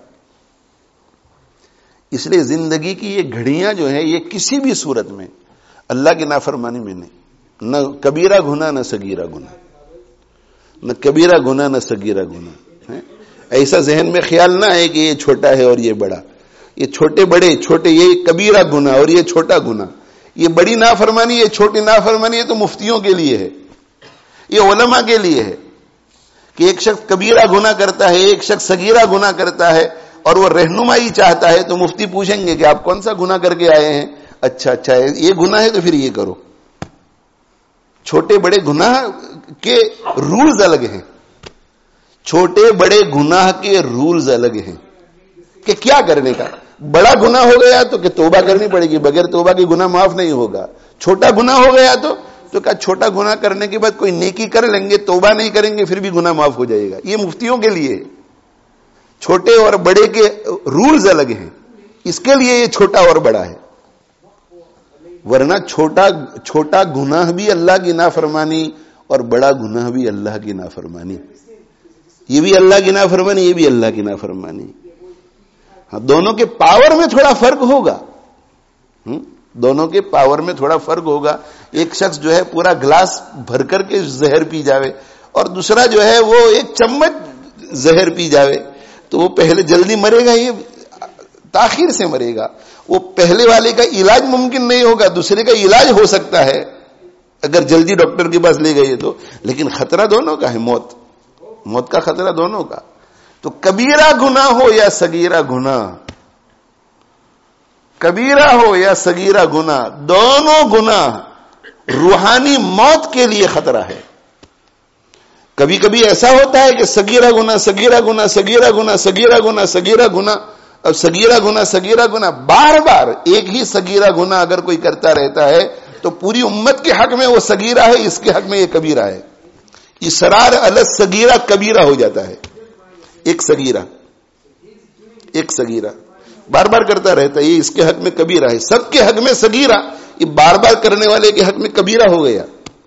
اس لیے زندگی کی یہ گھڑیاں جو ہیں یہ کسی بھی صورت میں اللہ کی نافرمانی میں نہیں، نہ کبیرہ گناہ نہ صغیرہ گناہ، نہ کبیرہ گناہ نہ صغیرہ گناہ. ایسا ذہن میں خیال نہ ہے کہ یہ چھوٹا ہے اور یہ بڑا، یہ چھوٹے بڑے چھوٹے، یہ کبیرہ گناہ اور یہ چھوٹا گناہ، یہ بڑی نافرمانی یہ چھوٹی نافرمانی، یہ تو مفتیوں کے لیے ہے، یہ علماء کے لیے ہے کہ ایک شخص کبیرہ گناہ کرتا ہے، ایک شخص صغیرہ گناہ کرتا ہے اور وہ رہنمائی چاہتا ہے تو مفتی پوچھیں گے کہ آپ کون سا گناہ کر کے آئے ہیں؟ اچھا اچھا یہ گناہ ہے تو پھر یہ کرو. چھوٹے بڑے گناہ کے رولز الگ ہیں، چھوٹے بڑے گناہ کے رولز الگ ہیں کہ کیا کرنے کا. بڑا گناہ ہو گیا تو کہ توبہ کرنی پڑے گی، بغیر توبہ کے گناہ معاف نہیں ہوگا. چھوٹا گناہ ہو گیا تو تو کہا چھوٹا گناہ کرنے کے بعد کوئی نیکی کر لیں گے، توبہ نہیں کریں گے پھر بھی گناہ معاف ہو جائے گا. یہ مفتیوں کے لیے، چھوٹے اور بڑے کے رولز الگ ہیں، اس کے لیے یہ چھوٹا اور بڑا ہے. ورنہ چھوٹا چھوٹا گناہ بھی اللہ کی نافرمانی اور بڑا گناہ بھی اللہ کی نافرمانی. یہ بھی اللہ کی نافرمانی, یہ بھی اللہ کی نافرمانی. ہاں, دونوں کے پاور میں تھوڑا فرق ہوگا, دونوں کے پاور میں تھوڑا فرق ہوگا. ایک شخص جو ہے پورا گلاس بھر کر کے زہر پی جاوے, اور دوسرا جو ہے وہ ایک چمچ زہر پی جاوے, تو وہ پہلے جلدی مرے گا, یہ تاخیر سے مرے گا. وہ پہلے والے کا علاج ممکن نہیں ہوگا, دوسرے کا علاج ہو سکتا ہے اگر جلدی ڈاکٹر کے پاس لے گئے تو, لیکن خطرہ دونوں کا ہے, موت موت کا خطرہ دونوں کا. تو کبیرہ گناہ ہو یا صغیرہ گناہ, کبیرہ ہو یا صغیرہ گناہ, دونوں گناہ روحانی موت کے لیے خطرہ ہے. کبھی کبھی ایسا ہوتا ہے کہ صغیرہ گناہ صغیرہ گناہ صغیرہ گناہ صغیرہ گناہ صغیرہ گناہ, اب صغیرہ گناہ صغیرہ گناہ بار بار ایک ہی صغیرہ گناہ اگر کوئی کرتا رہتا ہے تو پوری امت کے حق میں وہ صغیرہ ہے, اس کے حق میں یہ کبیرہ ہے. اصرار علی الصغیرہ کبیرہ ہو جاتا ہے. ایک صغیرہ ایک صغیرہ بار بار کرتا رہتا ہے, یہ اس کے حق میں کبیرہ ہے. سب کے حق میں صغیرہ, یہ بار بار کرنے والے کے حق میں کبیرہ ہو گیا.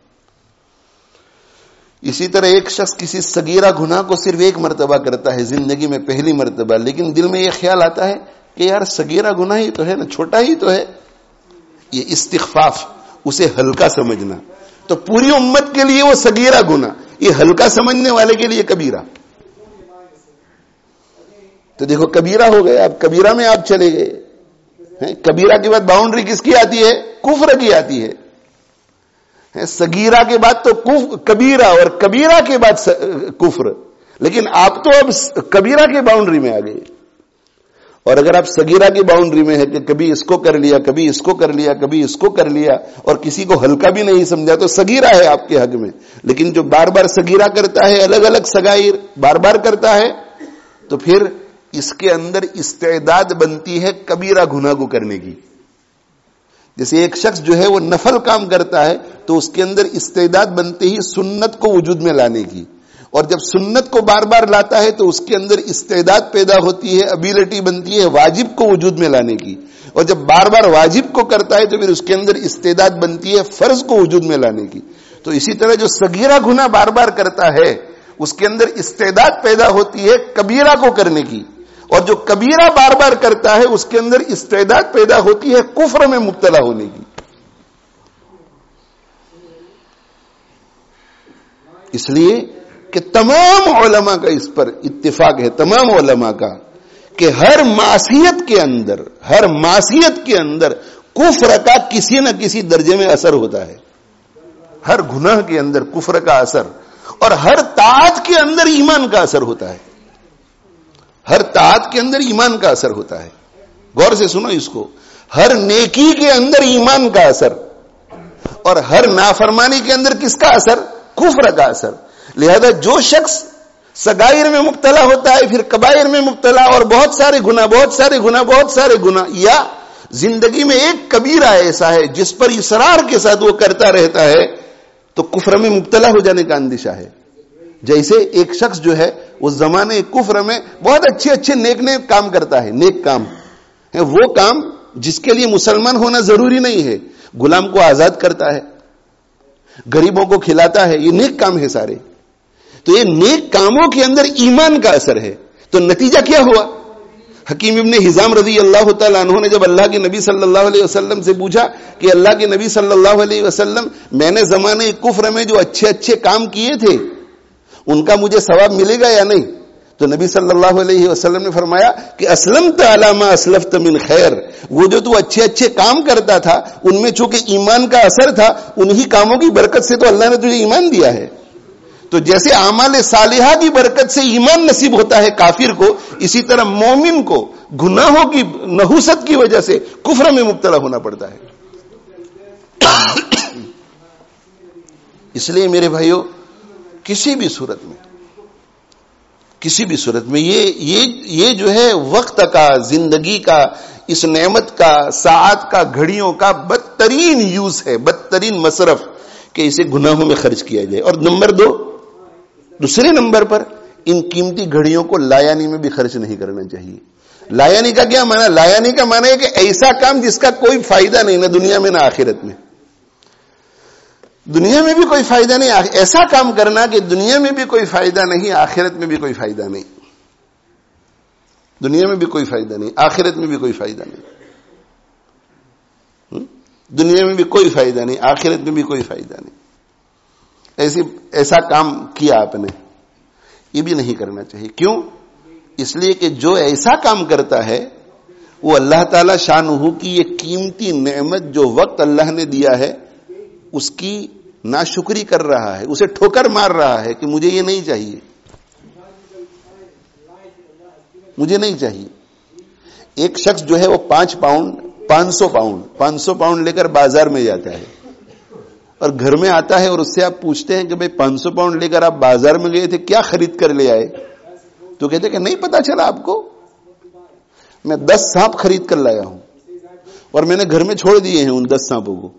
اسی طرح ایک شخص کسی صغیرہ گناہ کو صرف ایک مرتبہ کرتا ہے زندگی میں, پہلی مرتبہ, لیکن دل میں یہ خیال آتا ہے کہ یار صغیرہ گناہ ہی تو ہے نا, چھوٹا ہی تو ہے. یہ استخفاف, اسے ہلکا سمجھنا. تو پوری امت کے لیے وہ صغیرہ گناہ, یہ ہلکا سمجھنے والے کے لیے کبیرہ. تو دیکھو کبیرہ ہو گئے, اب کبیرہ میں آپ چلے گئے. کبیرہ کے بعد باؤنڈری کس کی آتی ہے؟ کفر کی آتی ہے. صغیرہ کے بعد تو کبیرہ, اور کبیرہ کے بعد کفر, لیکن آپ تو اب کبیرہ کے باؤنڈری میں آ گئے. اور اگر آپ صغیرہ کی باؤنڈری میں ہے کہ کبھی اس کو کر لیا, کبھی اس کو کر لیا, کبھی اس کو کر لیا, اور کسی کو ہلکا بھی نہیں سمجھا, تو صغیرہ ہے آپ کے حق میں. لیکن جو بار بار صغیرہ کرتا ہے, الگ الگ صغائر بار بار کرتا ہے, تو پھر اس کے اندر استعداد بنتی ہے کبیرہ گناہ کو کرنے کی. جیسے ایک شخص جو ہے وہ نفل کام کرتا ہے تو اس کے اندر استعداد بنتے ہی سنت کو وجود میں لانے کی, اور جب سنت کو بار بار لاتا ہے تو اس کے اندر استعداد پیدا ہوتی ہے, ابیلٹی بنتی ہے واجب کو وجود میں لانے کی, اور جب بار بار واجب کو کرتا ہے تو پھر اس کے اندر استعداد بنتی ہے فرض کو وجود میں لانے کی. تو اسی طرح جو صغیرہ گناہ بار بار کرتا ہے اس کے اندر استعداد پیدا ہوتی ہے کبیرہ کو کرنے کی, اور جو کبیرہ بار بار کرتا ہے اس کے اندر استعداد پیدا ہوتی ہے کفر میں مبتلا ہونے کی. اس لیے کہ تمام علماء کا اس پر اتفاق ہے, تمام علماء کا, کہ ہر معصیت کے اندر ہر معصیت کے اندر کفر کا کسی نہ کسی درجے میں اثر ہوتا ہے. ہر گناہ کے اندر کفر کا اثر, اور ہر طاعت کے اندر ایمان کا اثر ہوتا ہے. ہر طاعت کے اندر ایمان کا اثر ہوتا ہے. غور سے سنو اس کو, ہر نیکی کے اندر ایمان کا اثر, اور ہر نافرمانی کے اندر کس کا اثر؟ کفر کا اثر. لہذا جو شخص صغائر میں مبتلا ہوتا ہے, پھر کبائر میں مبتلا, اور بہت سارے گناہ بہت سارے گناہ بہت سارے گناہ, یا زندگی میں ایک کبیرہ ایسا ہے جس پر اصرار کے ساتھ وہ کرتا رہتا ہے, تو کفر میں مبتلا ہو جانے کا اندیشہ ہے. جیسے ایک شخص جو ہے اس زمانے کفر میں بہت اچھے اچھے نیک نیک کام کرتا ہے, نیک کام ہے وہ کام جس کے لیے مسلمان ہونا ضروری نہیں ہے. غلام کو آزاد کرتا ہے, غریبوں کو کھلاتا ہے, یہ نیک کام ہے سارے. تو یہ نیک کاموں کے اندر ایمان کا اثر ہے. تو نتیجہ کیا ہوا؟ حکیم ابن حزام رضی اللہ تعالیٰ عنہ نے جب اللہ کے نبی صلی اللہ علیہ وسلم سے پوچھا کہ اللہ کے نبی صلی اللہ علیہ وسلم, میں نے زمانے کفر میں جو اچھے اچھے کام کیے تھے ان کا مجھے ثواب ملے گا یا نہیں؟ تو نبی صلی اللہ علیہ وسلم نے فرمایا کہ اسلمت علی ما اسلفت من خیر, وہ جو تو اچھے اچھے کام کرتا تھا ان میں چونکہ ایمان کا اثر تھا, انہی کاموں کی برکت سے تو اللہ نے تجھے ایمان دیا ہے. تو جیسے اعمال صالحہ کی برکت سے ایمان نصیب ہوتا ہے کافر کو, اسی طرح مومن کو گناہوں کی نحوست کی وجہ سے کفر میں مبتلا ہونا پڑتا ہے. اس لیے میرے بھائیوں, کسی بھی صورت میں کسی بھی صورت میں یہ یہ یہ جو ہے وقت کا, زندگی کا, اس نعمت کا, ساعت کا, گھڑیوں کا بدترین یوز ہے, بدترین مصرف, کہ اسے گناہوں میں خرچ کیا جائے. اور نمبر دو, دوسرے نمبر پر ان قیمتی گھڑیوں کو لایانی میں بھی خرچ نہیں کرنا چاہیے. لایانی کا کیا معنی؟ لایانی کا معنی ہے کہ ایسا کام جس کا کوئی فائدہ نہیں, نہ دنیا میں نہ آخرت میں. دنیا میں بھی کوئی فائدہ نہیں. ایسا کام کرنا کہ دنیا میں بھی کوئی فائدہ نہیں, آخرت میں بھی کوئی فائدہ نہیں. دنیا میں بھی کوئی فائدہ نہیں, آخرت میں بھی کوئی فائدہ نہیں. دنیا میں بھی کوئی فائدہ نہیں, آخرت میں بھی کوئی فائدہ نہیں. ایسی ایسا کام کیا آپ نے, یہ بھی نہیں کرنا چاہیے. کیوں؟ اس لیے کہ جو ایسا کام کرتا ہے وہ اللہ تعالی شانہ کی یہ قیمتی نعمت جو وقت اللہ نے دیا ہے اس کی ناشکری کر رہا ہے, اسے ٹھوکر مار رہا ہے کہ مجھے یہ نہیں چاہیے, مجھے نہیں چاہیے. ایک شخص جو ہے وہ پانچ پاؤنڈ پانچ سو پاؤنڈ پانچ سو پاؤنڈ لے کر بازار میں جاتا ہے اور گھر میں آتا ہے اور اس سے آپ پوچھتے ہیں کہ بھئی پانچ سو پاؤنڈ لے کر آپ بازار میں گئے تھے, کیا خرید کر لے آئے؟ تو کہتے کہ نہیں پتا چلا آپ کو, میں دس سانپ خرید کر لایا ہوں اور میں نے گھر میں چھوڑ دیے ہیں ان دس سانپوں کو.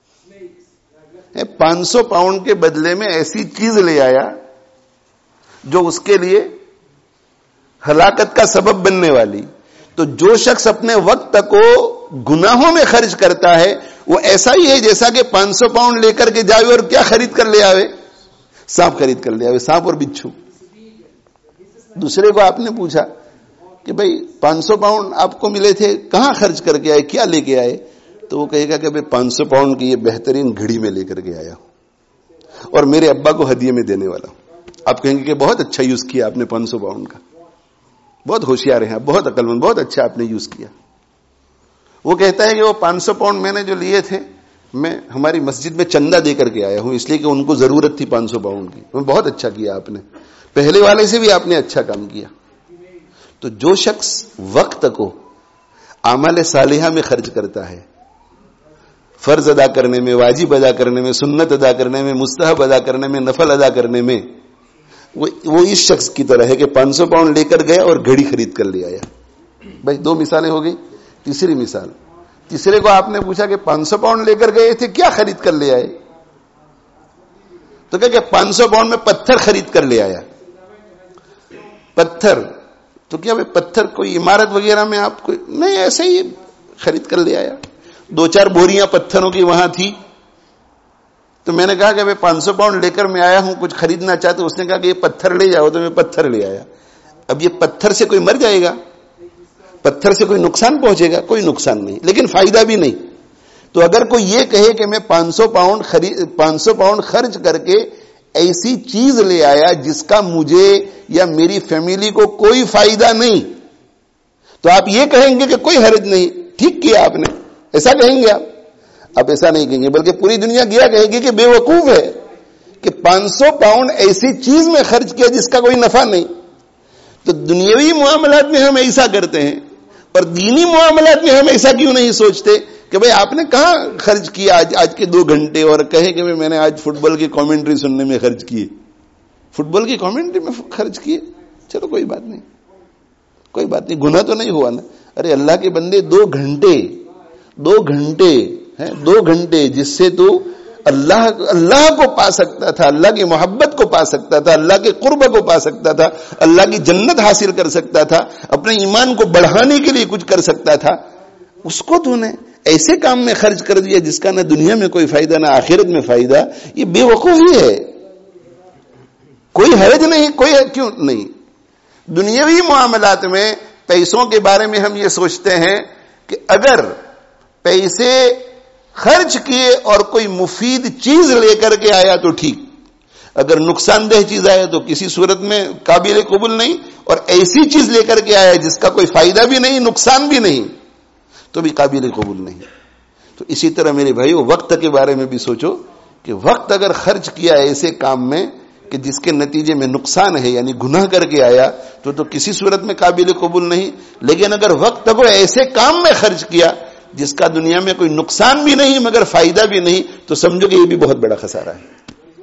پانچ سو پاؤنڈ کے بدلے میں ایسی چیز لے آیا جو اس کے لیے ہلاکت کا سبب بننے والی. تو جو شخص اپنے وقت کو گناہوں میں خرچ کرتا ہے وہ ایسا ہی ہے جیسا کہ پانچ سو پاؤنڈ لے کر کے جاوے اور کیا خرید کر لے آوے؟ سانپ خرید کر لے آوے, سانپ اور بچھو. دوسرے کو آپ نے پوچھا کہ بھئی پانچ سو پاؤنڈ آپ کو ملے تھے, کہاں خرچ کر کے آئے, کیا لے کے آئے؟ تو وہ کہے گا کہ بھئی پانچ سو پاؤنڈ کی یہ بہترین گھڑی میں لے کر کے آیا ہوں اور میرے ابا کو ہدیے میں دینے والا ہوں. آپ کہیں گے کہ بہت اچھا یوز کیا آپ نے پانچ سو پاؤنڈ کا, بہت ہوشیار ہیں, بہت عقل مند, بہت اچھا آپ نے یوز کیا. وہ کہتا ہے کہ وہ پانچ سو پاؤنڈ میں نے جو لیے تھے میں ہماری مسجد میں چندہ دے کر کے آیا ہوں, اس لیے کہ ان کو ضرورت تھی پانچ سو پاؤنڈ کی. میں بہت اچھا کیا آپ نے, پہلے والے سے بھی آپ نے اچھا کام کیا. تو جو شخص وقت کو اعمال صالحہ میں خرچ کرتا ہے, فرض ادا کرنے میں, واجب ادا کرنے میں, سنت ادا کرنے میں, مستحب ادا کرنے میں, نفل ادا کرنے میں, وہ وہ اس شخص کی طرح ہے کہ پانچ سو پاؤنڈ لے کر گیا اور گھڑی خرید کر لے آیا. بھائی دو مثالیں ہو گئی. تیسری مثال, تیسرے کو آپ نے پوچھا کہ پانچ سو پاؤنڈ لے کر گئے تھے, کیا خرید کر لے آئے؟ تو کہ پانچ سو پاؤنڈ میں پتھر خرید کر لے آیا. پتھر تو کیا بھائی پتھر کوئی عمارت وغیرہ میں آپ کو نہیں, ایسے ہی خرید کر لے آیا. دو چار بوریاں پتھروں کی وہاں تھی تو میں نے کہا کہ میں پانچ سو پاؤنڈ لے کر میں آیا ہوں, کچھ خریدنا چاہتے. اس نے کہا کہ یہ پتھر لے جاؤ, تو میں پتھر لے آیا. اب یہ پتھر سے کوئی مر جائے گا, پتھر سے کوئی نقصان پہنچے گا؟ کوئی نقصان نہیں, لیکن فائدہ بھی نہیں. تو اگر کوئی یہ کہے کہ میں پانچ سو پاؤنڈ خرید پانچ سو پاؤنڈ خرچ کر کے ایسی چیز لے آیا جس کا مجھے یا میری فیملی کو کوئی فائدہ نہیں, تو آپ یہ کہیں گے کہ کوئی حرج نہیں, ٹھیک کیا آپ نے, ایسا کہیں گے آپ؟ آپ ایسا نہیں کہیں گے, بلکہ پوری دنیا گیا کہے گی کہ بے وقوف ہے کہ پانچ سو پاؤنڈ ایسی چیز میں خرچ کیا جس کا کوئی نفع نہیں. تو دنیاوی معاملات میں ہم ایسا کرتے ہیں اور دینی معاملات میں ہم ایسا کیوں نہیں سوچتے کہ بھئی آپ نے کہاں خرچ کیا آج آج کے دو گھنٹے, اور کہے کہ میں نے آج فٹ بال کی کامنٹری سننے میں خرچ کیے, فٹ بال کی کامنٹری میں خرچ کیے, چلو کوئی بات نہیں, کوئی بات نہیں, گناہ تو نہیں ہوا نا. ارے اللہ کے بندے, دو گھنٹے دو گھنٹے ہیں دو گھنٹے جس سے تو اللہ اللہ کو پا سکتا تھا, اللہ کی محبت کو پا سکتا تھا, اللہ کے قرب کو پا سکتا تھا, اللہ کی جنت حاصل کر سکتا تھا, اپنے ایمان کو بڑھانے کے لیے کچھ کر سکتا تھا, اس کو تو نے ایسے کام میں خرچ کر دیا جس کا نہ دنیا میں کوئی فائدہ نہ آخرت میں فائدہ. یہ بے وقوفی ہے, کوئی حرج نہیں, کوئی کیوں نہیں. دنیاوی معاملات میں پیسوں کے بارے میں ہم یہ سوچتے ہیں کہ اگر پیسے خرچ کیے اور کوئی مفید چیز لے کر کے آیا تو ٹھیک, اگر نقصان دہ چیز آیا تو کسی صورت میں قابل قبول نہیں, اور ایسی چیز لے کر کے آیا جس کا کوئی فائدہ بھی نہیں, نقصان بھی نہیں, تو بھی قابل قبول نہیں. تو اسی طرح میرے بھائیو, وقت کے بارے میں بھی سوچو کہ وقت اگر خرچ کیا ایسے کام میں کہ جس کے نتیجے میں نقصان ہے, یعنی گناہ کر کے آیا, تو تو کسی صورت میں قابل قبول نہیں. لیکن اگر وقت کو ایسے کام میں خرچ کیا جس کا دنیا میں کوئی نقصان بھی نہیں مگر فائدہ بھی نہیں, تو سمجھو کہ یہ بھی بہت بڑا خسارہ ہے.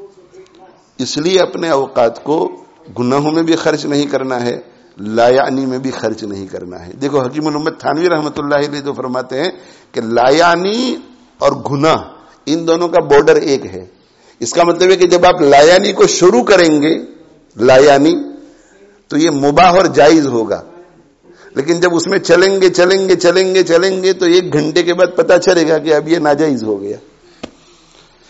اس لیے اپنے اوقات کو گناہوں میں بھی خرچ نہیں کرنا ہے, لا یعنی میں بھی خرچ نہیں کرنا ہے. دیکھو حکیم الامت تھانوی رحمۃ اللہ علیہ تو فرماتے ہیں کہ لا یعنی اور گناہ ان دونوں کا بارڈر ایک ہے. اس کا مطلب ہے کہ جب آپ لا یعنی کو شروع کریں گے, لا یعنی, تو یہ مباح اور جائز ہوگا, لیکن جب اس میں چلیں گے چلیں گے چلیں گے چلیں گے تو ایک گھنٹے کے بعد پتہ چلے گا کہ اب یہ ناجائز ہو گیا.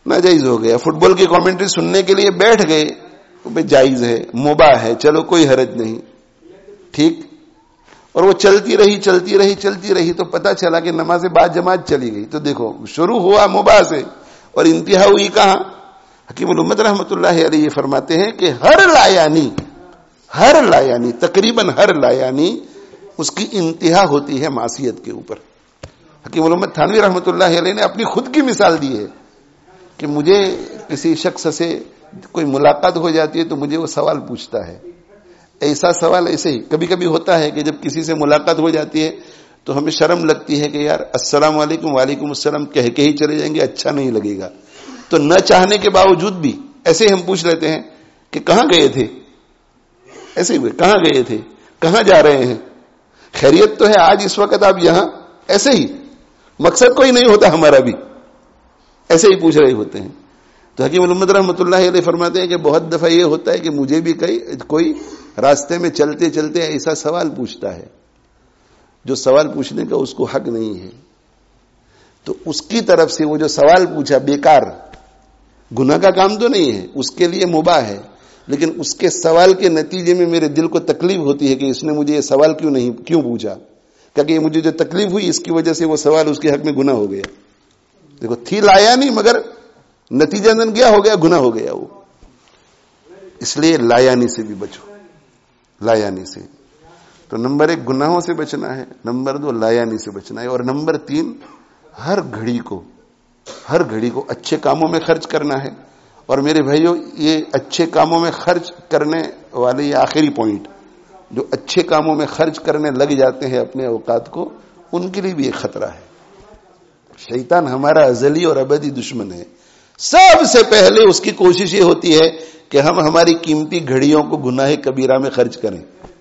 ناجائز ہو گیا. فٹ بال کی کامنٹری سننے کے لیے بیٹھ گئے تو بھائی جائز ہے, مباح ہے, چلو کوئی حرج نہیں, ٹھیک. اور وہ چلتی رہی چلتی رہی چلتی رہی تو پتا چلا کہ نماز بعد جماعت چلی گئی. تو دیکھو شروع ہوا مباح سے اور انتہا ہوئی کہاں؟ حکیم الامت رحمۃ اللہ علیہ فرماتے ہیں کہ ہر لایانی ہر لایانی تقریباً ہر لایانی اس کی انتہا ہوتی ہے معصیت کے اوپر. حکیم الامت تھانوی رحمۃ اللہ علیہ نے اپنی خود کی مثال دی ہے کہ مجھے کسی شخص سے کوئی ملاقات ہو جاتی ہے تو مجھے وہ سوال پوچھتا ہے. ایسا سوال ایسے ہی کبھی کبھی ہوتا ہے کہ جب کسی سے ملاقات ہو جاتی ہے تو ہمیں شرم لگتی ہے کہ یار السلام علیکم وعلیکم السلام کہہ کے ہی چلے جائیں گے, اچھا نہیں لگے گا. تو نہ چاہنے کے باوجود بھی ایسے ہی ہم پوچھ لیتے ہیں کہ کہاں گئے تھے, ایسے ہوئے کہاں گئے تھے, کہاں جا رہے ہیں, خیریت تو ہے آج اس وقت آپ یہاں, ایسے ہی مقصد کوئی نہیں ہوتا ہمارا بھی, ایسے ہی پوچھ رہے ہوتے ہیں. تو حکیم الامت رحمۃ اللہ علیہ فرماتے ہیں کہ بہت دفعہ یہ ہوتا ہے کہ مجھے بھی کئی کوئی راستے میں چلتے چلتے ایسا سوال پوچھتا ہے جو سوال پوچھنے کا اس کو حق نہیں ہے. تو اس کی طرف سے وہ جو سوال پوچھا بیکار, گناہ کا کام تو نہیں ہے, اس کے لیے مباح ہے, لیکن اس کے سوال کے نتیجے میں میرے دل کو تکلیف ہوتی ہے کہ اس نے مجھے یہ سوال کیوں نہیں کیوں پوچھا, کیونکہ مجھے جو تکلیف ہوئی اس کی وجہ سے وہ سوال اس کے حق میں گناہ ہو گیا. دیکھو تھی لایا نہیں مگر نتیجہ دن کیا ہو گیا, گناہ ہو گیا وہ. اس لیے لایانی سے بھی بچو, لایانی سے. تو نمبر ایک گناہوں سے بچنا ہے, نمبر دو لایانی سے بچنا ہے, اور نمبر تین ہر گھڑی کو ہر گھڑی کو اچھے کاموں میں خرچ کرنا ہے. اور میرے بھائیوں یہ اچھے کاموں میں خرچ کرنے والے یہ آخری پوائنٹ, جو اچھے کاموں میں خرچ کرنے لگ جاتے ہیں اپنے اوقات کو, ان کے لیے بھی ایک خطرہ ہے. شیطان ہمارا ازلی اور ابدی دشمن ہے. سب سے پہلے اس کی کوشش یہ ہوتی ہے کہ ہم ہماری قیمتی گھڑیوں کو گناہ کبیرہ میں خرچ کریں.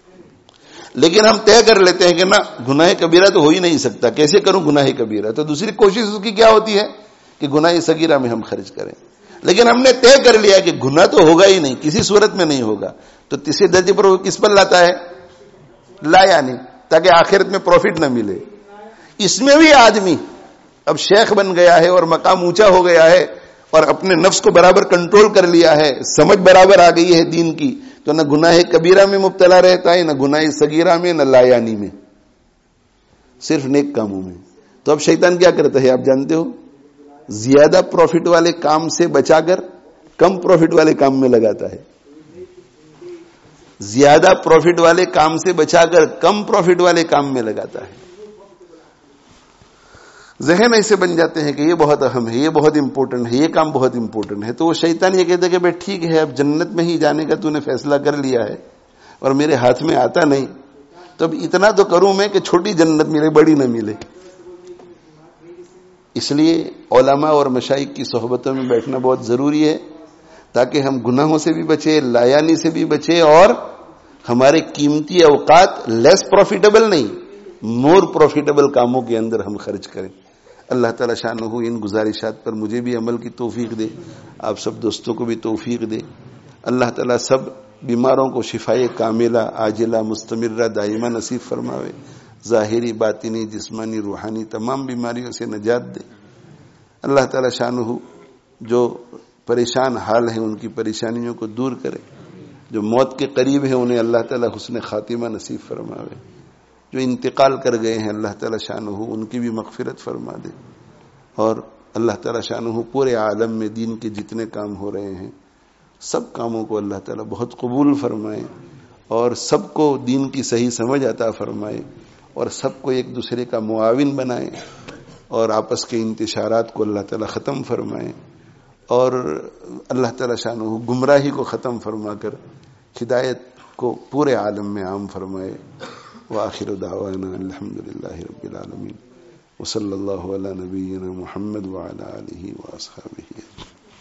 لیکن ہم طے کر لیتے ہیں کہ نہ گناہ کبیرہ تو ہو ہی نہیں سکتا, کیسے کروں گناہ کبیرہ, تو دوسری کوشش اس کی کیا ہوتی ہے کہ گناہ صغیرہ میں ہم خرچ کریں. لیکن ہم نے طے کر لیا کہ گناہ تو ہوگا ہی نہیں, کسی صورت میں نہیں ہوگا, تو تیسرے درجے پر وہ کس پر لاتا ہے, لایانی, تاکہ آخرت میں پروفٹ نہ ملے. اس میں بھی آدمی اب شیخ بن گیا ہے اور مقام اونچا ہو گیا ہے اور اپنے نفس کو برابر کنٹرول کر لیا ہے, سمجھ برابر آ گئی ہے دین کی, تو نہ گناہ کبیرہ میں مبتلا رہتا ہے, نہ گناہ صغیرہ میں, نہ لایانی میں, صرف نیک کاموں میں. تو اب شیطان کیا کرتا ہے آپ جانتے ہو, زیادہ پروفٹ والے کام سے بچا کر کم پروفٹ والے کام میں لگاتا ہے. زیادہ پروفٹ والے کام سے بچا کر کم پروفٹ والے کام میں لگاتا ہے. ذہن ایسے بن جاتے ہیں کہ یہ بہت اہم ہے, یہ بہت امپورٹنٹ ہے, یہ کام بہت امپورٹنٹ ہے. تو وہ شیطان یہ کہتا ہے کہ بھائی ٹھیک ہے, اب جنت میں ہی جانے کا تو نے فیصلہ کر لیا ہے اور میرے ہاتھ میں آتا نہیں, تو اب اتنا تو کروں میں کہ چھوٹی جنت ملے, بڑی نہ ملے. اس لیے علماء اور مشائخ کی صحبتوں میں بیٹھنا بہت ضروری ہے, تاکہ ہم گناہوں سے بھی بچے, لایانی سے بھی بچے, اور ہمارے قیمتی اوقات لیس پروفیٹیبل نہیں, مور پروفیٹیبل کاموں کے اندر ہم خرچ کریں. اللہ تعالی شانہ ان گزارشات پر مجھے بھی عمل کی توفیق دے, آپ سب دوستوں کو بھی توفیق دے. اللہ تعالی سب بیماروں کو شفائے کاملہ عاجلہ مستمرہ دائمہ نصیب فرماوے, ظاہری باطنی جسمانی روحانی تمام بیماریوں سے نجات دے. اللہ تعالی شانہ جو پریشان حال ہیں ان کی پریشانیوں کو دور کرے, جو موت کے قریب ہیں انہیں اللہ تعالی حسن خاتمہ نصیب فرماوے, جو انتقال کر گئے ہیں اللہ تعالی شانہ ان کی بھی مغفرت فرما دے. اور اللہ تعالی شانہ پورے عالم میں دین کے جتنے کام ہو رہے ہیں سب کاموں کو اللہ تعالی بہت قبول فرمائے, اور سب کو دین کی صحیح سمجھ عطا فرمائے, اور سب کو ایک دوسرے کا معاون بنائے, اور آپس کے انتشارات کو اللہ تعالی ختم فرمائے, اور اللہ تعالی شانہ گمراہی کو ختم فرما کر ہدایت کو پورے عالم میں عام فرمائے. وآخر دعوانا الحمدللہ رب العالمین, وصلی اللہ علی نبینا محمد وعلی آلہ واصحابہ.